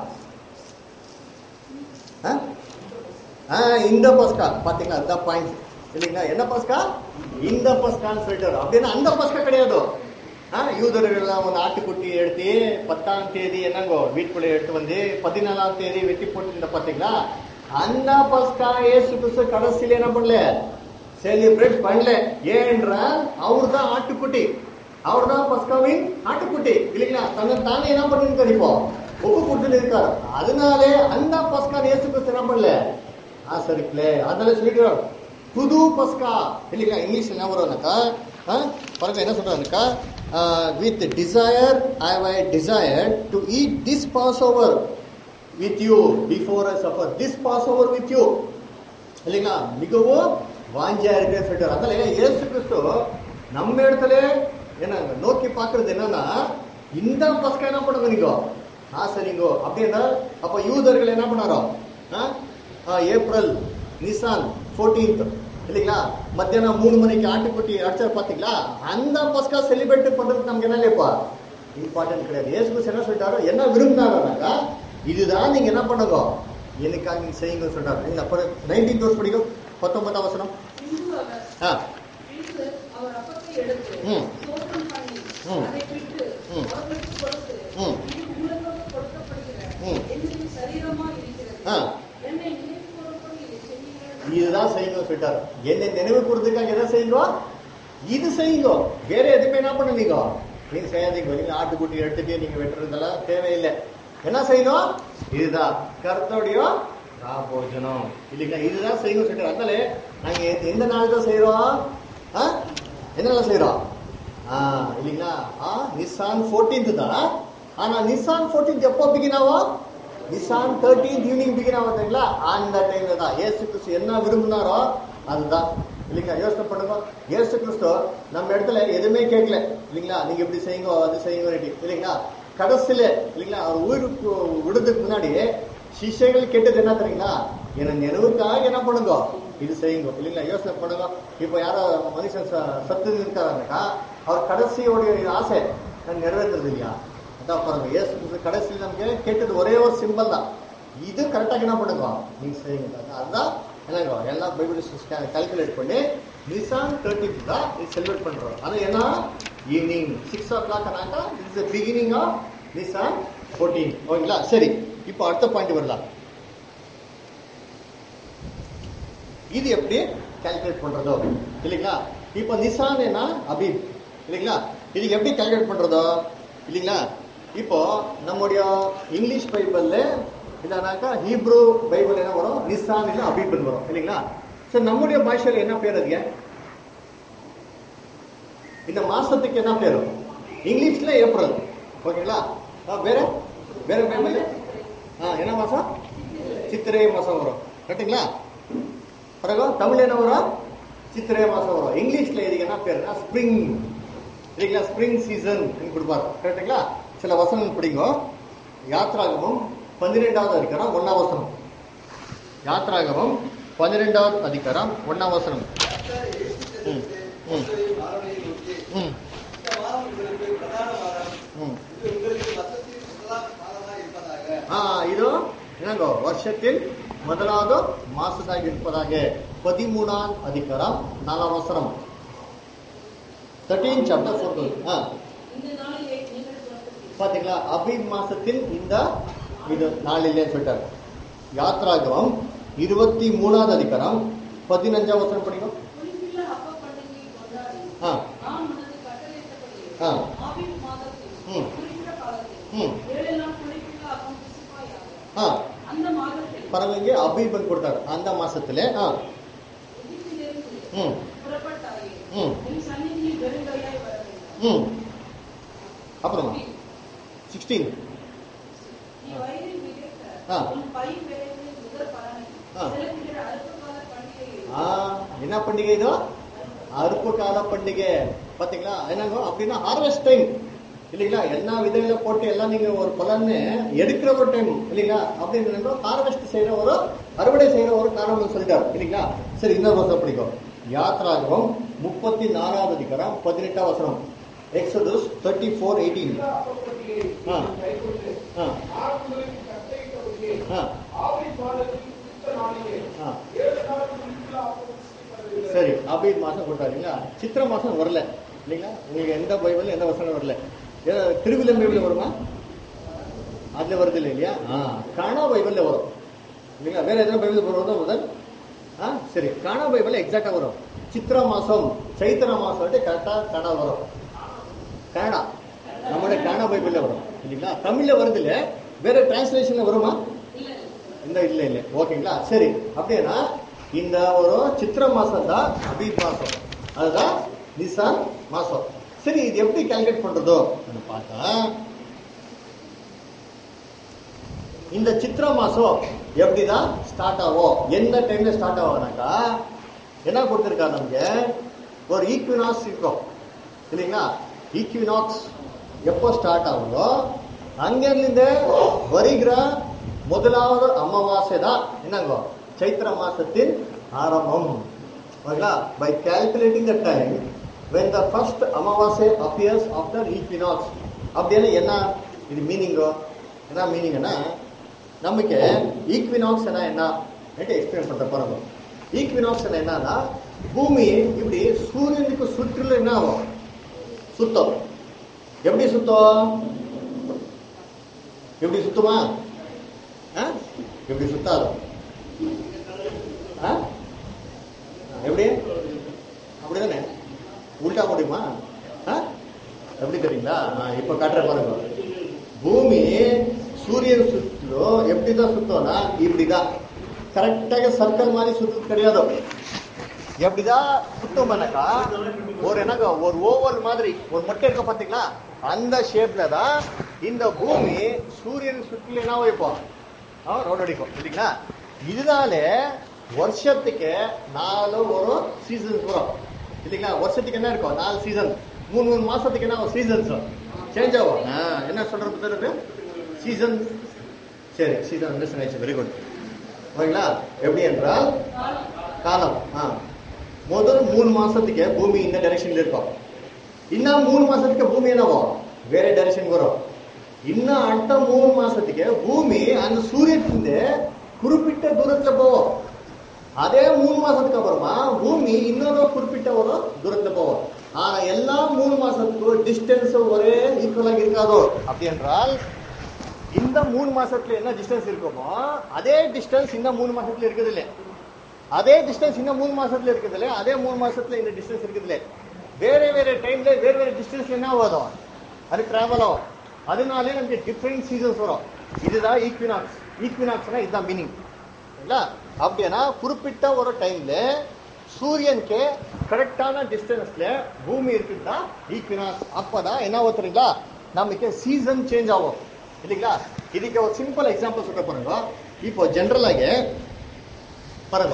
இந்த பஸ்கா பாத்தீங்களா? அதுதான் பாயிண்ட் இல்லைங்களா? என்ன பஸ்கா? இந்த பஸ்கான்னு சொல்லிட்டாரு. அப்படின்னா அந்த பஸ்கா கிடையாது. யூதர்கள்லாம் ஒரு ஆட்டுக்குட்டி எடுத்து 10ஆம் தேதி என்னங்கோ வீட்டுக்குள்ள எடுத்து வந்து 14ஆம் தேதி வெட்டி போட்டு பாத்தீங்களா? அந்த பஸ்கா இயேசு கிறிஸ்து கடைசியில என்ன பண்ணல, செலிப்ரேட் பண்ணல. ஏனென்றால் அவர் தான் ஆட்டுக்குட்டி, அவர் தான் பஸ்காவின் ஆட்டுக்குட்டி இல்லைங்களா? தன்னை தானே என்ன பண்ணிருக்காரு, இப்போ ஒப்பு கொடுத்து இருக்காரு. அதனாலே அந்த பஸ்கா இயேசு கிறிஸ்து என்ன பண்ணல, ஆசரிக்கல. அதனால சொல்லிட்டு புது பஸ்கா இல்லைங்களா? இங்கிலீஷ்ல என்ன வரும்னாக்கா பாருங்க என்ன சொல்றாருக்கா, with desire I desire to eat this Passover with you before I suffer this Passover with you இல்லைங்களா? மிகவும் வாஞ்சியா இருக்குன்னு சொல்லிட்டாரு. அதனால இயேசு கிறிஸ்து நம்ம இடத்துல என்ன நோக்கி பாக்குறது என்னன்னா, இந்த பஸ்கா என்ன பண்ணுங்க நீங்க ஆசரிங்கோ அப்படின்னா. அப்ப யூதர்கள் என்ன பண்ணாரோ ஏப்ரல் நிசான் 14th இல்லைங்களா? மத்தியானம் 3 மணிக்கு ஆட்டுக்குட்டி அடிச்சார் பாத்தீங்களா? அந்த பஸ்கா செலிப்ரேட் பண்றது நமக்கு என்ன இல்லையப்பா இம்பார்ட்டன்ட் கிடையாது. இயேசு கிறிஸ்து என்ன சொல்லிட்டாரோ, என்ன விரும்பினாருனாக்கா இதுதான் நீங்க என்ன பண்ணுங்க எனக்காக நீங்க செய்யுங்க சொல்றாரு. 19th வருஷம் படிக்கும் 19ஆம் வசனம். அவர் அப்பத்தை எடுத்து சோத்திரம் பண்ணி அதை பிட்டு அவர்களுக்கு கொடுத்து, இது உங்களுக்காக கொடுக்கப்படுகிற என்னுடைய சரீரமா இருக்கிறது, என்னை நினைவு கூறும்படி இதை செய்யுங்கள். இதுதான் செய்யணும் சொல்லிட்டாரு. என்னை நினைவு கூறுறதுக்காக எதை செய்யுங்க, இது செய்யுங்க. வேற எதுவுமே என்ன பண்ணுவீங்க நீங்க செய்யாதீங்க. நீங்க ஆட்டுக்குட்டி எடுத்துட்டு நீங்க வெட்டுறதெல்லாம் தேவையில்லை. என்ன செய்யணும், இதுதான் கர்த்தருடைய போஜனம் இல்லைங்களா? இதுதான் செய்யணும் சொல்லிட்டாரு. அதனால நாங்க எந்த நாள் தான் செய்யறோம், என்னெல்லாம் செய்யறோம் இல்லைங்களா? நிசான் 14th தான். ஆனா நிசான் 14th எப்போ பிகின் ஆகும், நிசான் 13th ஈவினிங் பிகின் ஆகுதுங்களா? அந்த டைம்ல தான் இயேசு கிறிஸ்து என்ன விரும்பினாரோ அதுதான் இல்லைங்களா? யோசனை பண்ணுங்க. இயேசு கிறிஸ்து நம்ம இடத்துல எதுவுமே கேட்கல இல்லைங்களா? நீங்க இப்படி செய்யுங்க அது செய்யுங்க இல்லைங்களா? கடைசியில இல்லைங்களா அவர் ஊருக்கு விடுறதுக்கு முன்னாடி சிஷ்யர்கள் கேட்டது என்ன தெரியுங்களா, என்ன நினைவுக்காக என்ன பண்ணுங்க இது செய்யுங்க இல்லைங்களா? யோசனை பண்ணுங்க. இப்போ யாரோ மனுஷன் சத்து இருக்காருனாக்கா அவர் கடைசியோடைய ஆசை நிறைவேற்றுறது இல்லையா? அதான் பாருங்க, இயேசு கடைசியில் நமக்கு கேட்டது ஒரே ஒரு சிம்பிள் தான். இது கரெக்டாக என்ன பண்ணுங்க நீங்க செய்யுங்க. அதுதான் என்னங்க எல்லாம் பைபிள் கால்குலேட் பண்ணி நிசான் 13th தான் இது செலிப்ரேட் பண்றோம். அது ஏன்னா ஈவினிங் 6 o'clock ஆனாக்கா இட்ஸ் பிகினிங் ஆஃப் நிசான் 14 ஓகேங்களா? சரி, இப்போ அடுத்த பாயிண்ட் வரலாம். இது எப்படி கால்குலேட் பண்றதோ இல்லைங்களா? இப்போ நிசான் என்ன அபீப் இல்லைங்களா? இதுக்கு எப்படி கால்குலேட் பண்றதோ இல்லைங்களா? இப்போ நம்முடைய இங்கிலீஷ் பைபிள்ல இல்லைனாக்கா ஹீப்ரூ பைபிள் என்ன வரும், நிசான் இல்லை அபீப்னு வரும் இல்லைங்களா? சரி, நம்முடைய பாஷையில என்ன பேர் அதுங்க? இந்த மாசத்துக்கு என்ன பேரு? இங்கிலீஷ்ல ஏப்ரல் ஓகேங்களா? வேற வேற பைபிள் என்ன மாசம்? சித்திரை மாசம் வரும் கரெக்டுங்களா? பிறகு தமிழ் என்ன வரும்? சித்திரை மாசம் வரும். இங்கிலீஷ்ல இதுக்கு என்ன பேருன்னா ஸ்பிரிங் இல்லைங்களா? ஸ்பிரிங் சீசன் கொடுப்பாரு கரெக்டுங்களா? சில வசனம் பிடிங்க. யாத்ராகமம் 12வது அதிகாரம் 1ஆம் வசனம். யாத்ராகமம் 12வது அதிகாரம் 1ஆம் வசனம். இது என்னங்கோ வருஷத்தில் முதலாவது மாசதாக இருப்பதாக 13ஆம் அதிகாரம் 4ஆம் வசனம். 13th chapter 4. பாத்தீங்களா? அபீப் மாசத்தில் இந்த இது நாளிலே சொல்லிட்டார். யாத்ராகமம் 23வது அதிகாரம் 15ஆம் வசனம் படிக்கும். அந்த மாதத்தில் பரவாயில்ல அபீபன் கொடுத்தாரு அந்த மாசத்துல எகிப்திலிருந்து ம் புறப்பட்டாயே ம் உன் சந்நிதியில் வெறுங்கையாய் வர வேண்டாம். ம் அப்புறமா 16 நீ வயலில் விதைத்த ஆ. உன் பயிர் விளைவின் முதல் பலனை ஆ. செலுத்துகிற அறுப்புக்கால பண்டிகையில் என்ன பண்டிகை இது? அறுப்பு கால பண்டிகை. பாத்தீங்களா என்னங்க அப்படின்னா ஹார்வெஸ்ட் டைம் இல்லைங்களா? எல்லா விதையில போட்டு எல்லாம் நீங்க ஒரு பலன்னு எடுக்கிற ஒரு டைம் இல்லைங்களா? அப்படின்னு ஹார்வெஸ்ட் செய்யற ஒரு அறுவடை செய்யற ஒரு காரணம் சொல்லிட்டாரு இல்லைங்களா? சரி, இன்னொரு வருஷம் பிடிக்கும். யாத்ராகமம் 34வது அதிகாரம் 18வது வசனம். எக்ஸோடஸ் 34:18. ஆ ஆ ஆ ஆ சரி, அபீத் மாசம் கொடுத்தாருங்களா? சித்திர மாசம் வரல இல்லைங்களா? உங்களுக்கு எந்த பைபிள் எந்த வசனம் வரல? திருவிழா பைபிள் வருமா? அதுல வருது இல்லையா? கானா பைபிள்ல வரும் இல்லைங்களா? வேற எதனா பைபிள் வரும் முதல்? சரி, கானா பைபிள் எக்ஸாக்டா வரும். சித்திர மாசம் சைத்திர மாசம் கரெக்டா கானா வரும். கனடா நம்மளுடைய கானா பைபிள்ல வரும் இல்லைங்களா? தமிழ்ல வருது இல்ல, வேற டிரான்ஸ்லேஷன்ல வருமா? இல்ல இல்ல. ஓகேங்களா? சரி, அப்படின்னா இந்த ஒரு சித்திர மாசம் தான் அபீத் மாசம், அதுதான் நிசான் மாசம். சரி, இது எப்படி கால்குலேட் பண்றதோ பார்த்தா, இந்த சித்திர மாசம் எப்படிதான் ஸ்டார்ட் ஆகும், எந்த டைம்ல ஸ்டார்ட் ஆகும்னாக்கா என்ன கொடுத்திருக்காரு நமக்கு? ஒரு ஈக்வினாக்ஸ் இருக்கும் இல்லைங்களா? ஈக்வினாக்ஸ் எப்போ ஸ்டார்ட் ஆகுதோ அங்கிருந்து வருகிற முதலாவது அமாவாசை தான் என்னங்கோ சைத்திர மாசத்தின் ஆரம்பம். By calculating the time when the first அமாவாசை appears after equinox. அப்படின்னா என்ன இது மீனிங்கோ? என்ன மீனிங்னா நமக்கு ஈக்வினாக்ஸ் என்ன எக்ஸ்பிளைன் பண்ற பாருங்க. ஈக்வினாக்ஸ் என்னன்னா பூமி இப்படி சூரியனுக்கு சுற்றிலும் என்ன ஆகும்? சுத்தம். எப்படி சுத்தம்? எப்படி சுத்துமா? எப்படி சுத்தாது? எப்படி? அப்படிதானே? உல்டா முடியுமா? எப்படி தெரியுங்களா? இப்ப காட்டுற பாருங்க. பூமி சூரியன் சுற்றும் எப்படிதான் சுத்தம்னா இப்படிதான் கரெக்டாக சர்க்கிள் மாதிரி சுத்தம் கிடையாது. எப்படிதான் சுத்தம்னாக்கா ஒரு என்னங்க ஒரு ஓவல் மாதிரி ஒரு மொட்டை இருக்க பாத்தீங்களா? அந்த ஷேப்ல தான் இந்த பூமி சூரியன் சுற்றி என்ன வைப்போம்? ரோடு அடிக்கும் இல்லைங்களா? இதனால வருஷத்துக்கு 4 ஒரு சீசன்ஸ் வரும் இல்லைங்களா? வருஷத்துக்கு என்ன இருக்கும்? 4 சீசன். 3 மாசத்துக்கு என்ன சீசன்ஸ் சேஞ்ச் ஆகும். என்ன சொல்றது? சீசன். சரி, சீசன் அண்டர்ஸ்டாண்ட் ஆயிடுச்சு. Very good. ஓகேங்களா? எப்படி என்றால் காலம். முதல் 3 மாசத்துக்கு பூமி இந்த டைரக்ஷன்ல இருக்கும். இன்னும் 3 மாசத்துக்கு பூமி என்னவோ வேற டைரக்ஷன் வரும். இன்னும் அடுத்த 3 மாசத்துக்கு பூமி அந்த சூரியத்திலிருந்து குறிப்பிட்ட தூரத்துல போவோம். அதே 3 மாசத்துக்கு அப்புறமா பூமி இன்னொரு குறிப்பிட்ட ஒரு தூரத்துல போவோம். ஆனா எல்லா 3 மாசத்துக்கு டிஸ்டன்ஸ் ஒரே ஈக்குவலாக இருக்காதோ? அப்படி என்றால் இந்த 3 மாசத்துல என்ன டிஸ்டன்ஸ் இருக்குமோ அதே டிஸ்டன்ஸ் இந்த 3 மாசத்துல இருக்குது இல்ல, அதே டிஸ்டன்ஸ் இந்த 3 மாசத்துல இருக்குது இல்ல, அதே 3 மாசத்துல இந்த டிஸ்டன்ஸ் இருக்குது இல்ல. வேற வேற டைம்ல வேற வேற டிஸ்டன்ஸ் என்ன ஆகும்? அது டிராவல் ஆகும். அதனாலே நமக்கு டிஃபரெண்ட் சீசன்ஸ் வரும். இதுதான் ஈக்வினாக்ஸ். ஈக்வினாக்ஸ்னா இதுதான் மீனிங். அப்படின்னா குறிப்பிட்ட ஒரு டைம்ல சூரியனுக்கு கரெக்டான டிஸ்டன்ஸ்ல பூமி இருக்குன்னா ஈக்வினாக்ஸ். அப்பதான் என்ன தெரியுங்களா? நமக்கு சீசன் சேஞ்ச் ஆகும் இல்லைங்களா? இதுக்கு ஒரு சிம்பிள் எக்ஸாம்பிள் சொல்ல பாருங்க. இப்போ ஜென்ரலாக பாருங்க,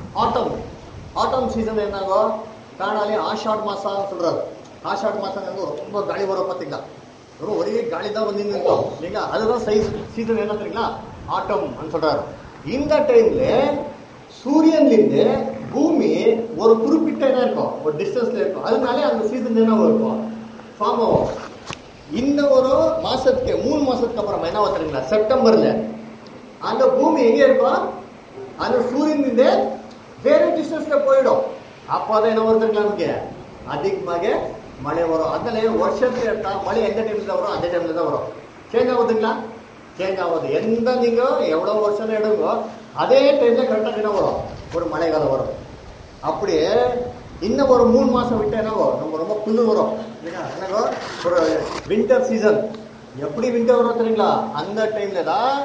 ஆட்டம் சீசன் என்னங்கோ காணாலே ஆஷாட் மாசம் சொல்றாரு. ஆஷாட் மாசம் ரொம்ப காலி வரும் பாத்தீங்களா? ரொம்ப ஒரே காலி தான் வந்து இருக்கும் இல்லைங்களா? அதுதான் சீசன் என்ன தெரியுங்களா? ஆட்டம் சொல்றாரு. இந்த டைம்ல சூரியன்ல இருந்து பூமி ஒரு குறிப்பிட்ட என்ன இருக்கும்? ஒரு டிஸ்டன்ஸ்ல இருக்கும். அதனாலே அந்த சீசன் என்ன இருக்கும்? ஃபார்ம் ஆகும். இந்த ஒரு மாசத்துக்கு 3 மாசத்துக்கு அப்புறமா என்ன தெரியுங்களா? செப்டம்பர்ல அந்த பூமி எங்க இருக்கும்? அந்த சூரியன் இருந்து வேற டிஸ்டன்ஸ்ல போயிடும். அப்போதான் என்ன வருதுங்களா? நமக்கு அதிகமாக மழை வரும். அதனால வருஷத்துல எடுத்தா மழை எந்த டைம்ல வரும்? அந்த டைம்ல தான் வரும். சேஞ்ச் ஆகுதுங்களா? சேஞ்ச் ஆகுது. எந்த நீங்க எவ்வளவு வருஷம் எடுங்கோ அதே டைம்ல கரெக்டா என்ன வரும்? ஒரு மழை காலம் வரும். அப்படியே இன்னும் ஒரு 3 மாசம் விட்டு என்னவோ நம்ம ரொம்ப குளிர் வரும் என்னங்கோ ஒரு வின்டர் சீசன். எப்படி வின்டர் வரும் தெரியுங்களா? அந்த டைம்ல தான்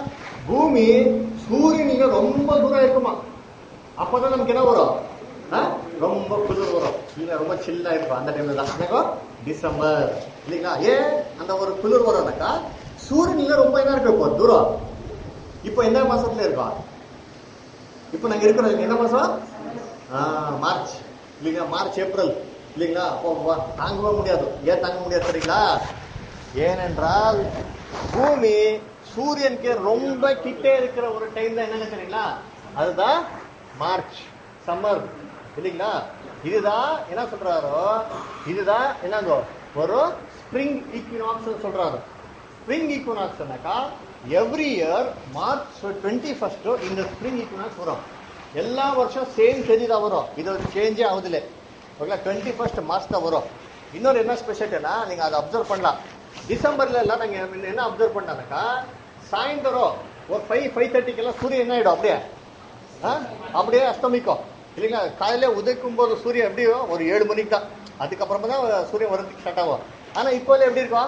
பூமி சூரியனுக்கு ரொம்ப தூரம் இருக்குமா. அப்பதான் நமக்கு என்ன வரும்? ரொம்ப குளிர் வரும், இல்ல ரொம்ப சில்லா இருக்கும். அந்த டைம்ல தான் டிசம்பர் இல்லைங்களா. ஏன் அந்த ஒரு குளிர் வரும்னாக்கா சூரியன்ல ரொம்ப என்ன இருக்கு இப்போ தூரம். இப்போ எந்த மாசத்துல இருக்கோம்? இப்போ நாங்க இருக்கிறது என்ன மாசம்? மார்ச் இல்லைங்களா. மார்ச் ஏப்ரல் இல்லைங்களா. அப்போ தாங்கவே முடியாது. ஏன் தாங்க முடியாது தெரியுங்களா? ஏனென்றால் பூமி சூரியனுக்கு ரொம்ப கிட்டே இருக்கிற ஒரு டைம் தான் என்னன்னு தெரியுங்களா? அதுதான் மார்ச், சம்மர் இல்லைங்களா. இதுதான் என்ன சொல்றாரோ, இதுதான் என்னங்கோ ஒரு ஸ்பிரிங் ஈக்வினாக்ஸ் சொல்றாரு. ஸ்பிரிங் ஈக்வினாக்ஸ்னாக்கா எவ்ரி இயர் மார்ச் 21 இந்த ஸ்பிரிங் ஈக்வினாக்ஸ் வரும். எல்லா வருஷம் சேம் தேதி தான் வரும். இது ஒரு சேஞ்சே ஆகுதுல. ஓகே, 21 மார்ச் தான் வரும். இன்னொரு என்ன ஸ்பெஷல்னா நீங்க அதை அப்சர்வ் பண்ணலாம். டிசம்பர்ல எல்லாம் நாங்க என்ன அப்சர்வ் பண்ணாக்கா சாயந்தரம் ஒரு 5:30 சூரியன் என்ன ஆயிடும், அப்படியே அஸ்தமிக்கும் இல்லைங்களா. காலையில உதைக்கும் போது சூரியன் எப்படியோ ஒரு 7 மணிக்கு தான், அதுக்கப்புறமா தான் சூரியன் வரதுக்கு ஸ்டார்ட் ஆகும். ஆனா இப்போ எப்படி இருக்கும்?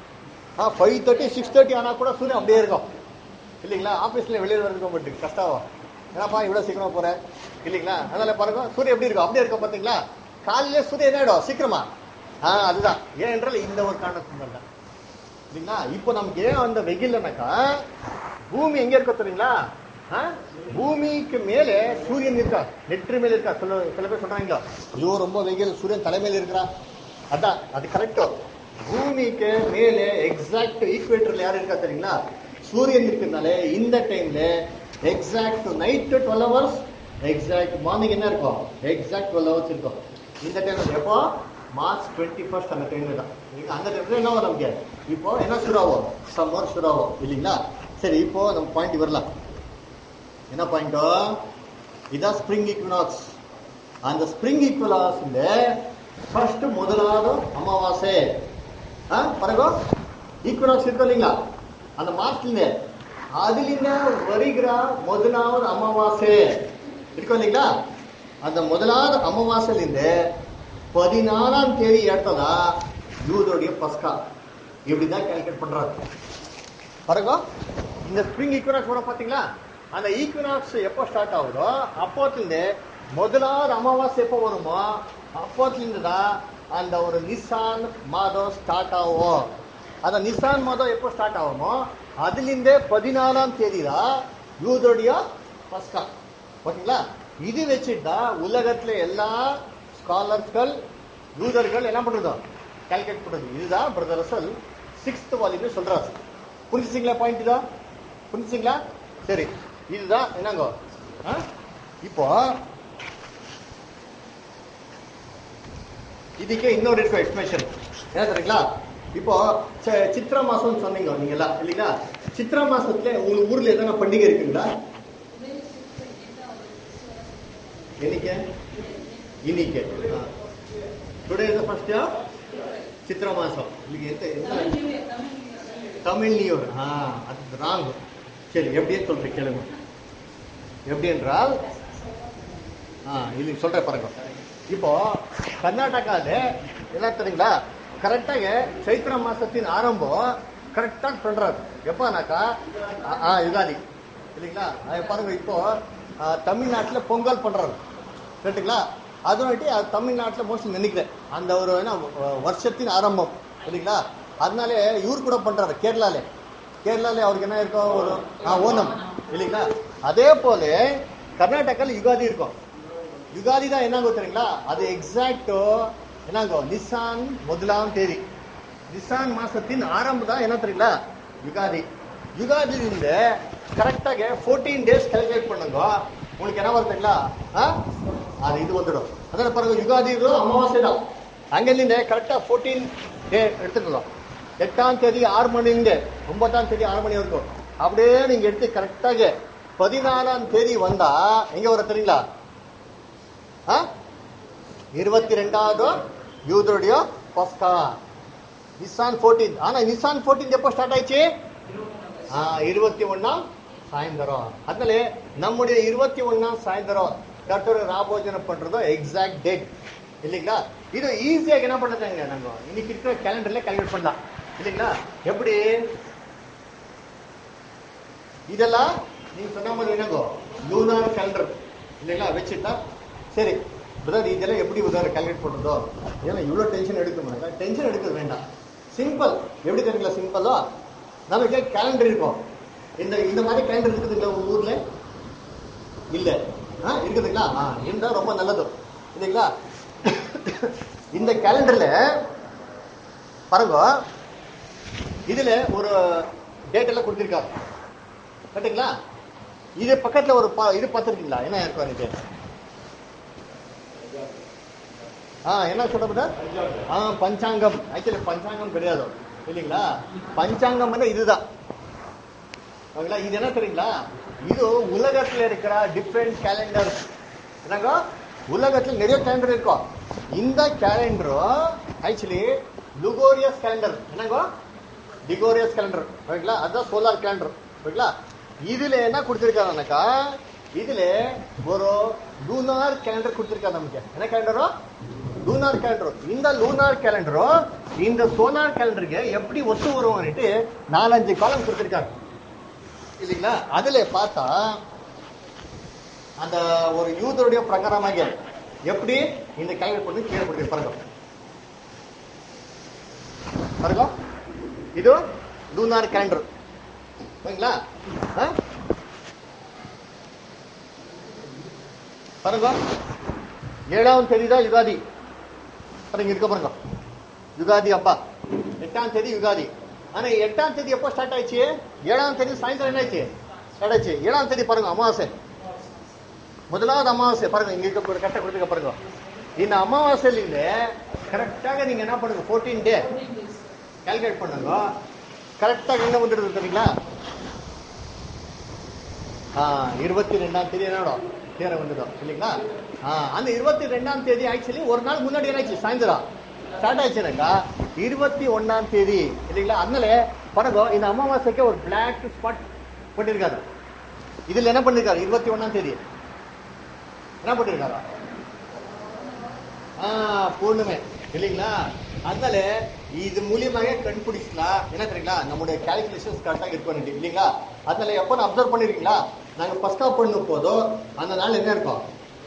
5:30 6:30 ஆனா கூட சூரியன் அப்படியே இருக்கும் இல்லைங்களா. ஆபீஸ்ல வெளியே வரதுக்கு மட்டும் கஷ்டம். ஏன்னாப்பா இவ்வளவு சீக்கிரமா போறேன் இல்லைங்களா. அதனால பாருங்க சூரியன் எப்படி இருக்கும், அப்படியே இருக்கும் பாத்தீங்களா. காலையில சூரியன் என்ன ஆயிடும் சீக்கிரமா. அதுதான் ஏன் என்றால் இந்த ஒரு காரணத்தினால தான் இல்லைங்களா. இப்போ நமக்கு ஏன் அந்த வெயில்னாக்கா பூமி எங்க இருக்க தெரியுங்களா? பூமிக்கு மேலே சூரியன் இருக்கா, நெற்றி மேல இருக்கா. சில பேர் சொல்றாங்களா ஐயோ ரொம்ப வெயில் சூரியன் தலைமையில இருக்கிறா. அதான் அது கரெக்டோ. பூமிக்கு மேலே எக்ஸாக்ட் ஈக்குவேட்டர்ல யாரு இருக்கா தெரியுங்களா? சூரியன் இருக்கிறதுனால இந்த டைம்ல exact night 12 hours, exact morning என்ன இருக்கும், எக்ஸாக்ட் 12 hours இருக்கும். இந்த டைம்ல எப்போ? மார்ச் 21 அந்த டைம்ல தான். அந்த டைம்ல என்ன வரும் நமக்கு? இப்போ என்ன சுறாவும் சம்மர் சுறாவும் இல்லைங்களா. சரி, இப்போ நம்ம பாயிண்ட் வரலாம். என்ன பாயிண்டோ? இதான் ஸ்பிரிங் ஈக்வினாக்ஸ். அந்த ஸ்பிரிங் ஈக்வினாக்ஸ்ல ஃபர்ஸ்ட் முதலாவது அமாவாசை பிறகு ஈக்வினாக்ஸ் இருக்கும் இல்லைங்களா. அந்த மாசத்துல அதுல வருகிற முதலாவது அமாவாசை இருக்கும் இல்லைங்களா. அந்த முதலாவது அமாவாசையிலிருந்து 14ஆம் தேதி எடுத்ததா யூதோடைய பஸ்கா. இப்படிதான் கால்குலேட் பண்றாரு பாருங்க. இந்த ஸ்பிரிங் ஈக்வினாக்ஸ் வர பாத்தீங்களா. அந்த ஈக்வினாக்ஸ் எப்போ ஸ்டார்ட் ஆகுதோ அப்போத்திலிருந்து முதலாவது அமாவாசை எப்போ வருமோ அப்போத்திலிருந்து தான் அந்த ஒரு நிசான் மாதம் ஸ்டார்ட் ஆகும். அந்த நிசான் மாதம் எப்போ ஸ்டார்ட் ஆகுமோ அதுலேருந்தே 14ஆம் தேதி தான் யூதோடைய பஸ்கா. ஓகேங்களா. இது வச்சுட்டா உலகத்துல எல்லா ஸ்காலர்கள் யூதர்கள் என்ன பண்றதோ கால்குலேட் பண்றது. இதுதான் பிரதர் ரசல் 6th வால்யூம்ல சொல்றாரு. புரிஞ்சுங்களா பாயிண்ட்? தான் புரிஞ்சுங்களா? சரி, இதுதான் என்னங்கோ. இப்போ இதுக்கே இன்னொரு இருக்கும் எக்ஸ்பிளேஷன் என்ன தெரியுங்களா. இப்போ சித்ரா மாசம் சொன்னீங்க நீங்க எல்லாம் இல்லைங்களா. சித்ரா மாசத்துல உங்க ஊர்ல எதனா பண்டிகை இருக்குங்களா? இன்னைக்கு today is the first Chitra மாசம். Tamil new year. அது ராங். சரி, எப்படின்னு சொல்றேன் கேளுங்க. எப்படி என்றால் இது சொல்றேன் பாருங்க. இப்போ கர்நாடகால என்ன தெரியுங்களா, கரெக்டாக சைத்திர மாசத்தின் ஆரம்பம் கரெக்டாக பண்றாரு. எப்பனாக்கா யுகாதி இல்லைங்களா. பாருங்க இப்போ தமிழ்நாட்டில் பொங்கல் பண்றாரு கரெக்டுங்களா. அதுவாட்டி அது தமிழ்நாட்டில் மோஸ்ட்லி நினைக்கிறேன் அந்த ஒரு வருஷத்தின் ஆரம்பம் இல்லைங்களா. அதனாலே இவர் கூட பண்றாரு கேரளால அவருக்கு என்ன இருக்கும், ஒரு ஓணம் இல்லைங்களா. அதே போல கர்நாடகால யுகாதி இருக்கும். யுகாதி தான் என்னங்க தெரியுங்களா, அது எக்ஸாக்டோ என்னங்கோ நிசான் 1ஆம் தேதி. நிசான் மாசத்தின் ஆரம்பம் தான் என்ன தெரியுங்களா யுகாதி. யுகாதியில கரெக்டாக 14 days கால்குலேட் பண்ணுங்க. உங்களுக்கு என்ன வருதுங்களா, அது இது வந்துடும். அதான் பாருங்க, யுகாதி அமாவாசை தான். அங்கிருந்து கரெக்டா 14 day எடுத்துக்கலாம். 8ஆம் தேதி 6 மணிலிருந்து 9ஆம் தேதி 6 மணி வரைக்கும் அப்படியே நீங்க எடுத்து கரெக்டாக 14ஆம் தேதி வந்தா எங்க வர தெரியுங்களா, 22வது யூதருடைய பஸ்கா நிசான் 14. ஆனா நிசான் 14 எப்போ ஸ்டார்ட் ஆயிடுச்சு, 21ஆம் சாயந்தரம். அதனால நம்முடைய 21ஆம் சாயந்தரம் கர்த்தரை ராபோஜனம் பண்றதோ எக்ஸாக்ட் டேட் இல்லைங்களா. இது ஈஸியாக என்ன பண்ணுறாங்க, நாங்க இன்னைக்கு இருக்கிற கேலண்டர்ல கால்குலேட் பண்ணலாம் இல்லைங்களா. எப்படி இதெல்லாம் நீங்க சொன்ன மாதிரி என்னங்கோ லூனார் கேலண்டர் இல்லைங்களா வச்சுட்டா சரி பிரதர் இதெல்லாம் எப்படி உதாரணம் கால்குலேட் பண்றதோ ஏன்னா இவ்வளவு டென்ஷன் எடுக்க டென்ஷன் எடுக்க வேண்டாம். சிம்பிள் எப்படி தெரியுங்களா? சிம்பிளா நமக்கு கேலண்டர் இருக்கும். இந்த மாதிரி கேலண்டர் இருக்குதுங்களா உங்க ஊர்ல? இல்ல இருக்குதுங்களா? இருந்தா ரொம்ப நல்லது இல்லைங்களா? இந்த கேலண்டர்ல பாருங்க, இதுல ஒரு டேட் எல்லாம் கொடுத்திருக்காரு கரெக்டுங்களா? இது பக்கத்துல ஒரு இது பார்த்துருக்கீங்களா? என்ன இருக்கும் எனக்கு என்ன சொல்ற? பஞ்சாங்கம். ஆக்சுவலி பஞ்சாங்கம் கிடையாது இல்லைங்களா? பஞ்சாங்கம் இதுதான். இது என்ன தெரியுங்களா? இது உலகத்துல இருக்கிற டிஃபரெண்ட் கேலண்டர். என்னங்க உலகத்துல நிறைய கேலண்டர் இருக்கும். இந்த கேலண்டர் ஆக்சுவலி லுகோரியஸ் கேலண்டர். என்னங்க டிகோரியஸ் கேலண்டர் ஓகேங்களா? அதுதான் சோலார் கேலண்டர் ஓகேங்களா? இதுல என்ன கொடுத்திருக்காருனாக்கா இதுல ஒரு லூனார் கேலண்டர் கொடுத்திருக்காரு நமக்கு. என்ன கேலண்டரோ? Lunar calendar. இந்த லூனார் கேலண்டரோ இந்த சோலார் கேலண்டருக்கு எப்படி ஒத்து வருவோம்னுட்டு 4-5 காலம் கொடுத்திருக்காரு இல்லைங்களா? அதுல பார்த்தா அந்த ஒரு யூதருடைய பிரகாரமாக எப்படி இந்த கேலண்டர் பண்ணி கீழே கொடுத்து பாருங்க. பாருங்க இது லூனார் கேலண்டர் ஓகேங்களா? பாருங்க 7ஆம் தேதி தான் யுகாதி. பாருங்க இருக்க பாருங்க யுகாதி அப்பா 8ஆம் தேதி யுகாதி. ஆனா 8ஆம் தேதி எப்போ ஸ்டார்ட் ஆயிடுச்சு? 7ஆம் தேதி சாயந்தரம் என்ன ஆயிடுச்சு? ஸ்டார்ட் ஆயிடுச்சு. 7ஆம் தேதி பாருங்க அமாவாசை, முதலாவது அமாவாசை. பாருங்க இங்க இருக்க கரெக்டா கொடுத்துக்க பாருங்க. இந்த அமாவாசையில கரெக்டாக நீங்க என்ன பண்ணுங்க 14 டே கால்குலேட் பண்ணுங்க. கரெக்டாக எங்க வந்துடுது தெரியுங்களா? 22ஆம் தேதி என்னோட தேர வந்துடும் இல்லைங்களா? அந்த 22ஆம் தேதி ஆக்சுவலி ஒரு நாள் முன்னாடி என்னாச்சு? சாயந்தரம் ஸ்டார்ட் ஆயிடுச்சுனாக்கா 21ஆம் தேதி இல்லைங்களா? அதனால பாருங்க இந்த அமாவாசைக்கு ஒரு பிளாக் ஸ்பாட் போட்டிருக்காரு. இதுல என்ன பண்ணிருக்காரு? 21ஆம் தேதி என்ன பண்ணிருக்காரு? பூர்ணிமை இல்லைங்களா? அதனால இது மூலியமாக கண்டுபிடிச்சலாம் என்ன தெரியுங்களா? நம்முடைய கால்குலேஷன்ஸ் கரெக்டாக இருக்கணும் இல்லைங்களா? அதனால எப்போ அப்சர்வ் பண்ணிருக்கீங்களா? நாங்க பஸ்கா பண்ணும் போதும் அந்த நாள் என்ன இருக்கும்?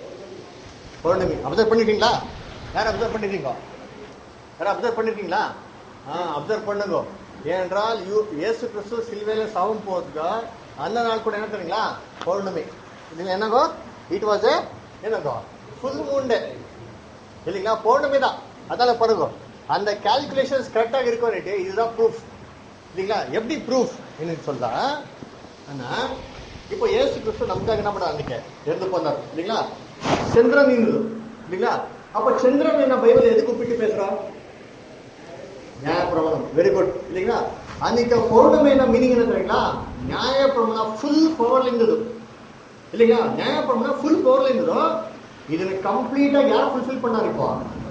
பௌர்ணமி. அப்சர்வ் பண்ணிருக்கீங்களா? யாரும் அப்சர்வ் பண்ணிருக்கீங்க? யாரும் அப்சர்வ் பண்ணிருக்கீங்களா? அப்சர்வ் பண்ணுங்க. ஏனென்றால் இயேசு கிறிஸ்து சிலுவையில சாவும் போது அந்த நாள் கூட என்ன தெரியுங்களா? பௌர்ணமி. இது என்னங்கோ? இட் வாஸ் என்னங்கோ ஃபுல் மூன் டே இல்லைங்களா? பௌர்ணமி தான். அதனால பாருங்க அந்த கால்குலேஷன்ஸ் கரெக்டாக இருக்கும். இதுதான் ப்ரூஃப் இல்லைங்களா? எப்படி ப்ரூஃப் என்னன்னு சொல்ல ஆனா இப்போ இயேசு கிறிஸ்து நமக்காக என்ன பண்ண அன்னைக்கு இருந்து போனார் இல்லைங்களா? சந்திரன் இருந்தது இல்லைங்களா? அப்ப சந்திரன் என்ன பைபிள் எதுக்கு ஒப்பிட்டு பேசுறோம்? நியாயப்பிரமாணம். வெரி குட் இல்லைங்களா? அன்னைக்கு பௌர்ணமி என்ன மீனிங் என்ன தெரியுங்களா? நியாயப்பிரமாணம் ஃபுல் பவர்ல இருந்தது இல்லைங்களா? நியாயப்பிரமாணம் ஃபுல் பவர்ல இருந்ததோ இதுல கம்ப்ளீட்டா யார் ஃபுல்ஃபில் பண்ணாரு? இப்போ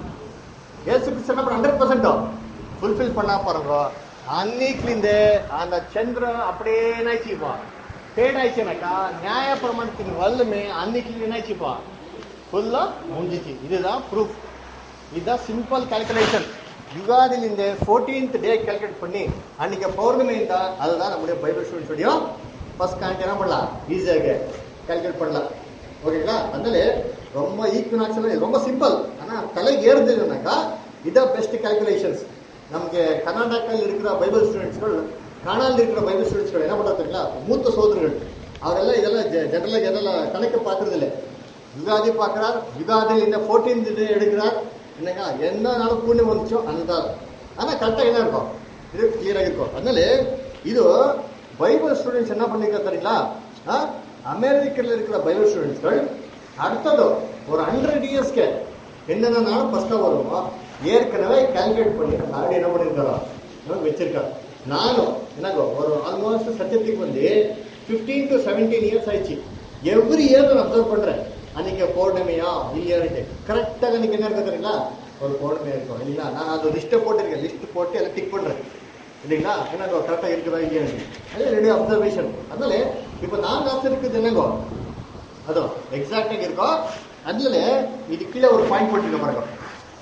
இயேசு கிறிஸ்து 100% ஃபுல்ஃபில் பண்ணா பாருங்க. அன்னைக்குல அந்த சந்திரன் அப்படியே என்னாச்சுப்பா பேட் ஆயிடுச்சுனாக்கா நியாயப்பிரமாணத்தின் வல்லமே அன்னைக்கு என்னாச்சுப்பா ஃபுல்லா முடிஞ்சிச்சு. இதுதான் ப்ரூஃப். இதுதான் சிம்பிள் கால்குலேஷன். யுகாதில் இந்த 14th டே கால்குலேட் பண்ணி அன்னைக்கு பௌர்ணமி இருந்தா அதுதான் நம்முடைய பைபிள் ஸ்டூடெண்ட்ஸுடைய ஃபர்ஸ்ட் கணக்கு என்ன பண்ணலாம்? ஈஸியாக கால்குலேட் பண்ணலாம் ஓகேங்களா? அதனால ரொம்ப ஈக்குவனாக்ஸ் ரொம்ப சிம்பிள். ஆனா தலை ஏறுதுன்னாக்கா இதான் பெஸ்ட் கால்குலேஷன்ஸ். நமக்கு கர்நாடகாவில் இருக்கிற பைபிள் ஸ்டூடெண்ட்ஸ்கள் காணால் இருக்கிற பைபிள் ஸ்டூடெண்ட்ஸ்கள் என்ன பண்றாங்களா? மூத்த சோதரர்கள் அவரெல்லாம் இதெல்லாம் ஜெனரலாக எதெல்லாம் கணக்கு பார்க்கறது இல்லை. யுகாதி பார்க்கிறார். யுகாதியில் இந்த 14th டே எடுக்கிறார். என்னங்க என்ன நாளும் பூர்ணி வந்துச்சோ அதுதான். ஆனா கரெக்டா என்ன இருக்கும்? இது கிளியராக இருக்கும். அதனால இது பைபிள் ஸ்டூடெண்ட்ஸ் என்ன பண்ணிருக்கா தெரியுங்களா? அமெரிக்காவில் இருக்கிற பைபிள் ஸ்டூடெண்ட்ஸ்கள் அடுத்தது ஒரு 100 இயர்ஸ்க்கு என்னென்ன நாளும் ஃபர்ஸ்டா வருமோ ஏற்கனவே கால்குலேட் பண்ணி ஆல்ரெடி என்ன பண்ணிருக்காரோ வச்சிருக்காரு. நானும் என்னங்க ஒரு ஆல்மோஸ்ட் சத்தியத்துக்கு வந்து 15 to 17 இயர்ஸ் ஆயிடுச்சு. எவ்ரி இயர் நான் அப்சர்வ் பண்றேன். அன்னைக்கு பௌர்ணமியா இல்லையான்ட்டு கரெக்டாக அன்னைக்கு என்ன இருக்கு தெரியுங்களா? ஒரு பௌர்ணமியா இருக்கும் இல்லைங்களா? நான் அது லிஸ்ட்டை போட்டிருக்கேன். லிஸ்ட் போட்டு எல்லாம் டிக் பண்றேன் இல்லைங்களா? என்னங்க கரெக்டாக இருக்குதா இல்லையான்னு அதே ரெடி அப்சர்வேஷன். அதனால இப்போ நான் காசு இருக்குது என்னங்கோ அதோ எக்ஸாக்டாக இருக்கும். அதுல இது கீழே ஒரு பாயிண்ட் போட்டுருக்க பாருங்க.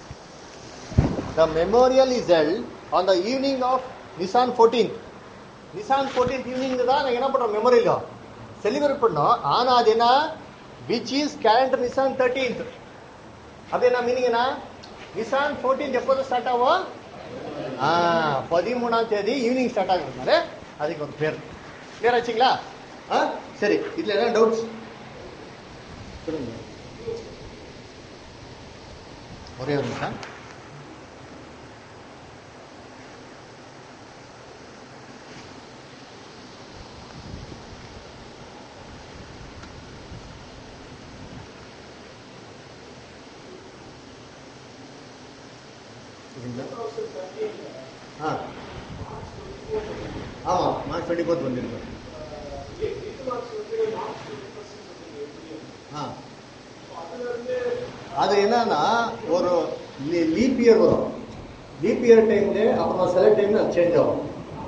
The memorial is held on the evening of Nisan 14th. Nisan 14th evening தான் நாங்க என்ன பண்றோம் மெமரியில செலிப்ரேட் பண்ணோம். ஆனா அது என்ன which is calendar Nissan 13th. அது என்ன மீனிங் என்ன நிசான் 14th எப்போது ஸ்டார்ட் ஆகும் 13ஆம் தேதி ஈவினிங் ஸ்டார்ட் ஆகுறதுனால அதுக்கு ஒரு பேர். கிளியர் ஆச்சுங்களா? சரி, இதுல என்ன டவுட்ஸ் சொல்லுங்க. ஒரே ஒரு நிமிஷம். ஆமா மார்ச் 24 வந்திருக்கோம். அது என்னன்னா ஒரு லீப் இயர் வரும். லீப் இயர் டைம்ல அப்புறம் சில டைம்ல அது சேஞ்ச் ஆகும்.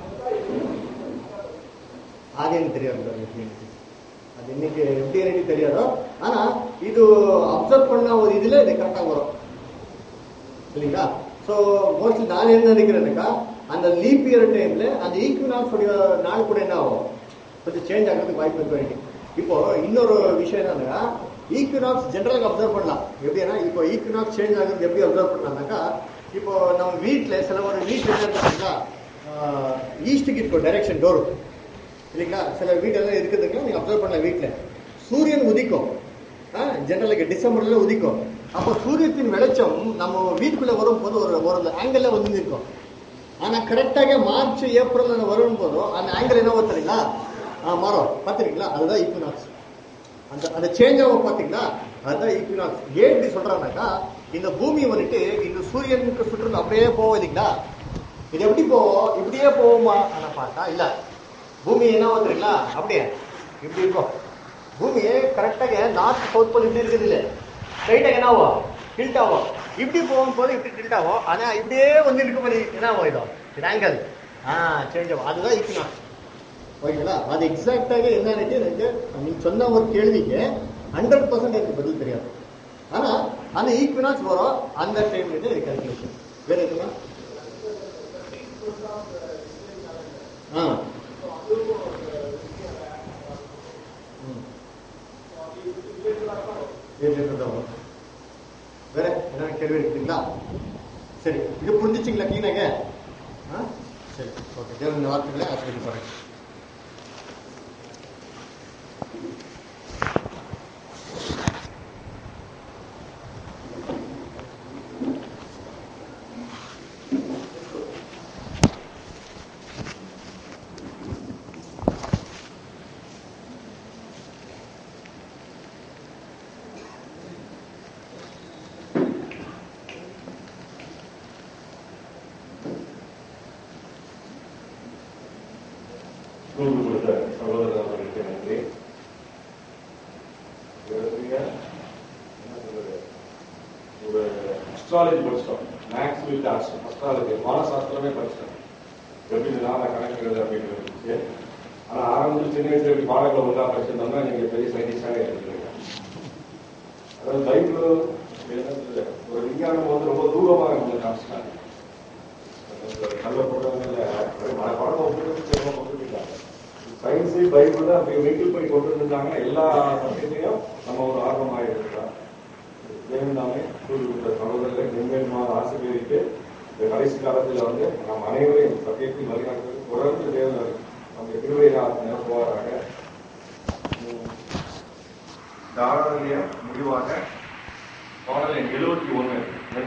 அது எனக்கு தெரியாது, அது இன்னைக்கு எப்படி எனக்கு தெரியாதோ. ஆனா இது அப்சர்வ் பண்ண ஒரு இதுல இது கரெக்டா வரும் இல்லைங்களா? ஸோ மோஸ்ட்லி நான் என்ன நினைக்கிறேன்னாக்கா அந்த லீப் இயர் டைம்ல அந்த ஈக்வினாக்ஸ் நாள் கூட என்ன ஆகும் கொஞ்சம் சேஞ்ச் ஆகிறதுக்கு வாய்ப்பு இருக்கு. இப்போ இன்னொரு விஷயம் என்னன்னா ஈக்வினாக்ஸ் ஜென்ரலாக அப்சர்வ் பண்ணலாம். எப்படின்னா இப்போ ஈக்வினாக்ஸ் சேஞ்ச் ஆகுறது எப்படி அப்சர்வ் பண்ணலாம்னாக்கா இப்போ நம்ம வீட்டில் சில ஒரு வீட்டில் என்ன இருக்காங்களா ஈஸ்ட்டுக்கு இருக்கும் டைரக்ஷன் டோர் இல்லைங்களா? சில வீட்டெல்லாம் இருக்கிறதுக்குலாம் நீங்கள் அப்சர்வ் பண்ணலாம். வீட்டில் சூரியன் உதிக்கும் ஜென்ரலுக்கு டிசம்பர்ல உதிக்கும். அப்போ சூரியத்தின் வெளிச்சம் நம்ம வீட்டுக்குள்ள வரும்போது ஒரு ஆங்கிள் வந்து இருக்கும். ஆனா கரெக்டாக மார்ச் ஏப்ரல் வரும் போதும் அந்த ஆங்கிள் என்ன தெரியுங்களா மாறும். பார்த்துருக்கீங்களா? அதுதான் ஈக்வினாக்ஸ். அந்த சேஞ்ச் ஆகும் பார்த்தீங்களா? அதுதான் ஈக்வினாக்ஸ். ஏன் இப்படி சொல்றாங்கன்னாக்கா இந்த பூமி வந்துட்டு இந்த சூரியனுக்கு சுற்று அப்படியே போவோம் இல்லைங்களா? இது எப்படி போவோம்? இப்படியே போவோமா? ஆனா பார்த்தா இல்ல, பூமி என்ன தெரியுங்களா அப்படியே இப்படி இருக்கும். பூமி கரெக்டாக நார்த் சவுத் போல் இப்படி இருக்குது இல்லை, ஸ்ட்ரைட்டாக என்ன ஆகும் டில்ட் ஆகும். இப்படி போகும்போது இப்படி டில்ட் ஆகும். ஆனா இப்படியே வந்து இருக்கும் போது என்ன ஆகும் இது ஆங்கிள் சேஞ்ச் ஆகும். அதுதான் ஈக்வினாக்ஸ். ஓகேங்களா? அது எக்ஸாக்டாக என்னன்னு எனக்கு நீங்க சொன்ன ஒரு கேள்விக்கு 100% எனக்கு பதில் தெரியாது. ஆனா அந்த ஈக்வினாக்ஸ் வரும் அந்த டைம்ல கால்குலேஷன் வேற எதுனா வேற என்ன கேள்வி இருக்குங்களா? சரி, இது புரிஞ்சிச்சிங்களா கிளீனாக? சரி, ஓகே. தேவன் வார்த்தைகளை ஆசிரியர் சகோதரர்களுக்கு நன்றி. ஒரு அஸ்ட்ராலஜி படிச்சிட்டோம், மேக்ஸ் வித் அஸ்ட்ராலஜி வானசாஸ்திரமே படிச்சிட்டோம். எப்படி நாளை கணக்குறது அப்படின்னு இருந்துச்சு. ஆனா ஆரம்பிச்சு சின்ன வயசுல எப்படி பாடங்களை ஒன்றா படிச்சிருந்தோம்னா நீங்க பெரிய சயின்டிஸ்டாக எடுத்துருக்கீங்க. அதாவது பைபிள் ஒரு விஞ்ஞானம் வந்து ரொம்ப தூரமாக நம்மளுக்கு காமிச்சிட்டாங்க. நல்ல போட்டவங்க மழை படம் போட்டுருக்காங்க. சயின்ஸு பைபிள் தான் அப்படி வெஹிக்கிள் பண்ணி கொண்டு இருந்தாங்கன்னா எல்லா சப்ஜெக்டையும் நம்ம ஒரு ஆர்வமாயிருக்கிறோம். தேவனாமே கொடுத்த சகோதரர்களை மென்மேலுமாக ஆசிரியருக்கு இந்த கடைசி காலத்தில் வந்து நம் அனைவரையும் சத்தியத்தில் வழிகாட்டுவது தொடர்ந்து தேவனர் நம்ம திருவையாக நிரப்புவாராக. இந்த ஆராதனைய முடிவாக பாடல் எண் 71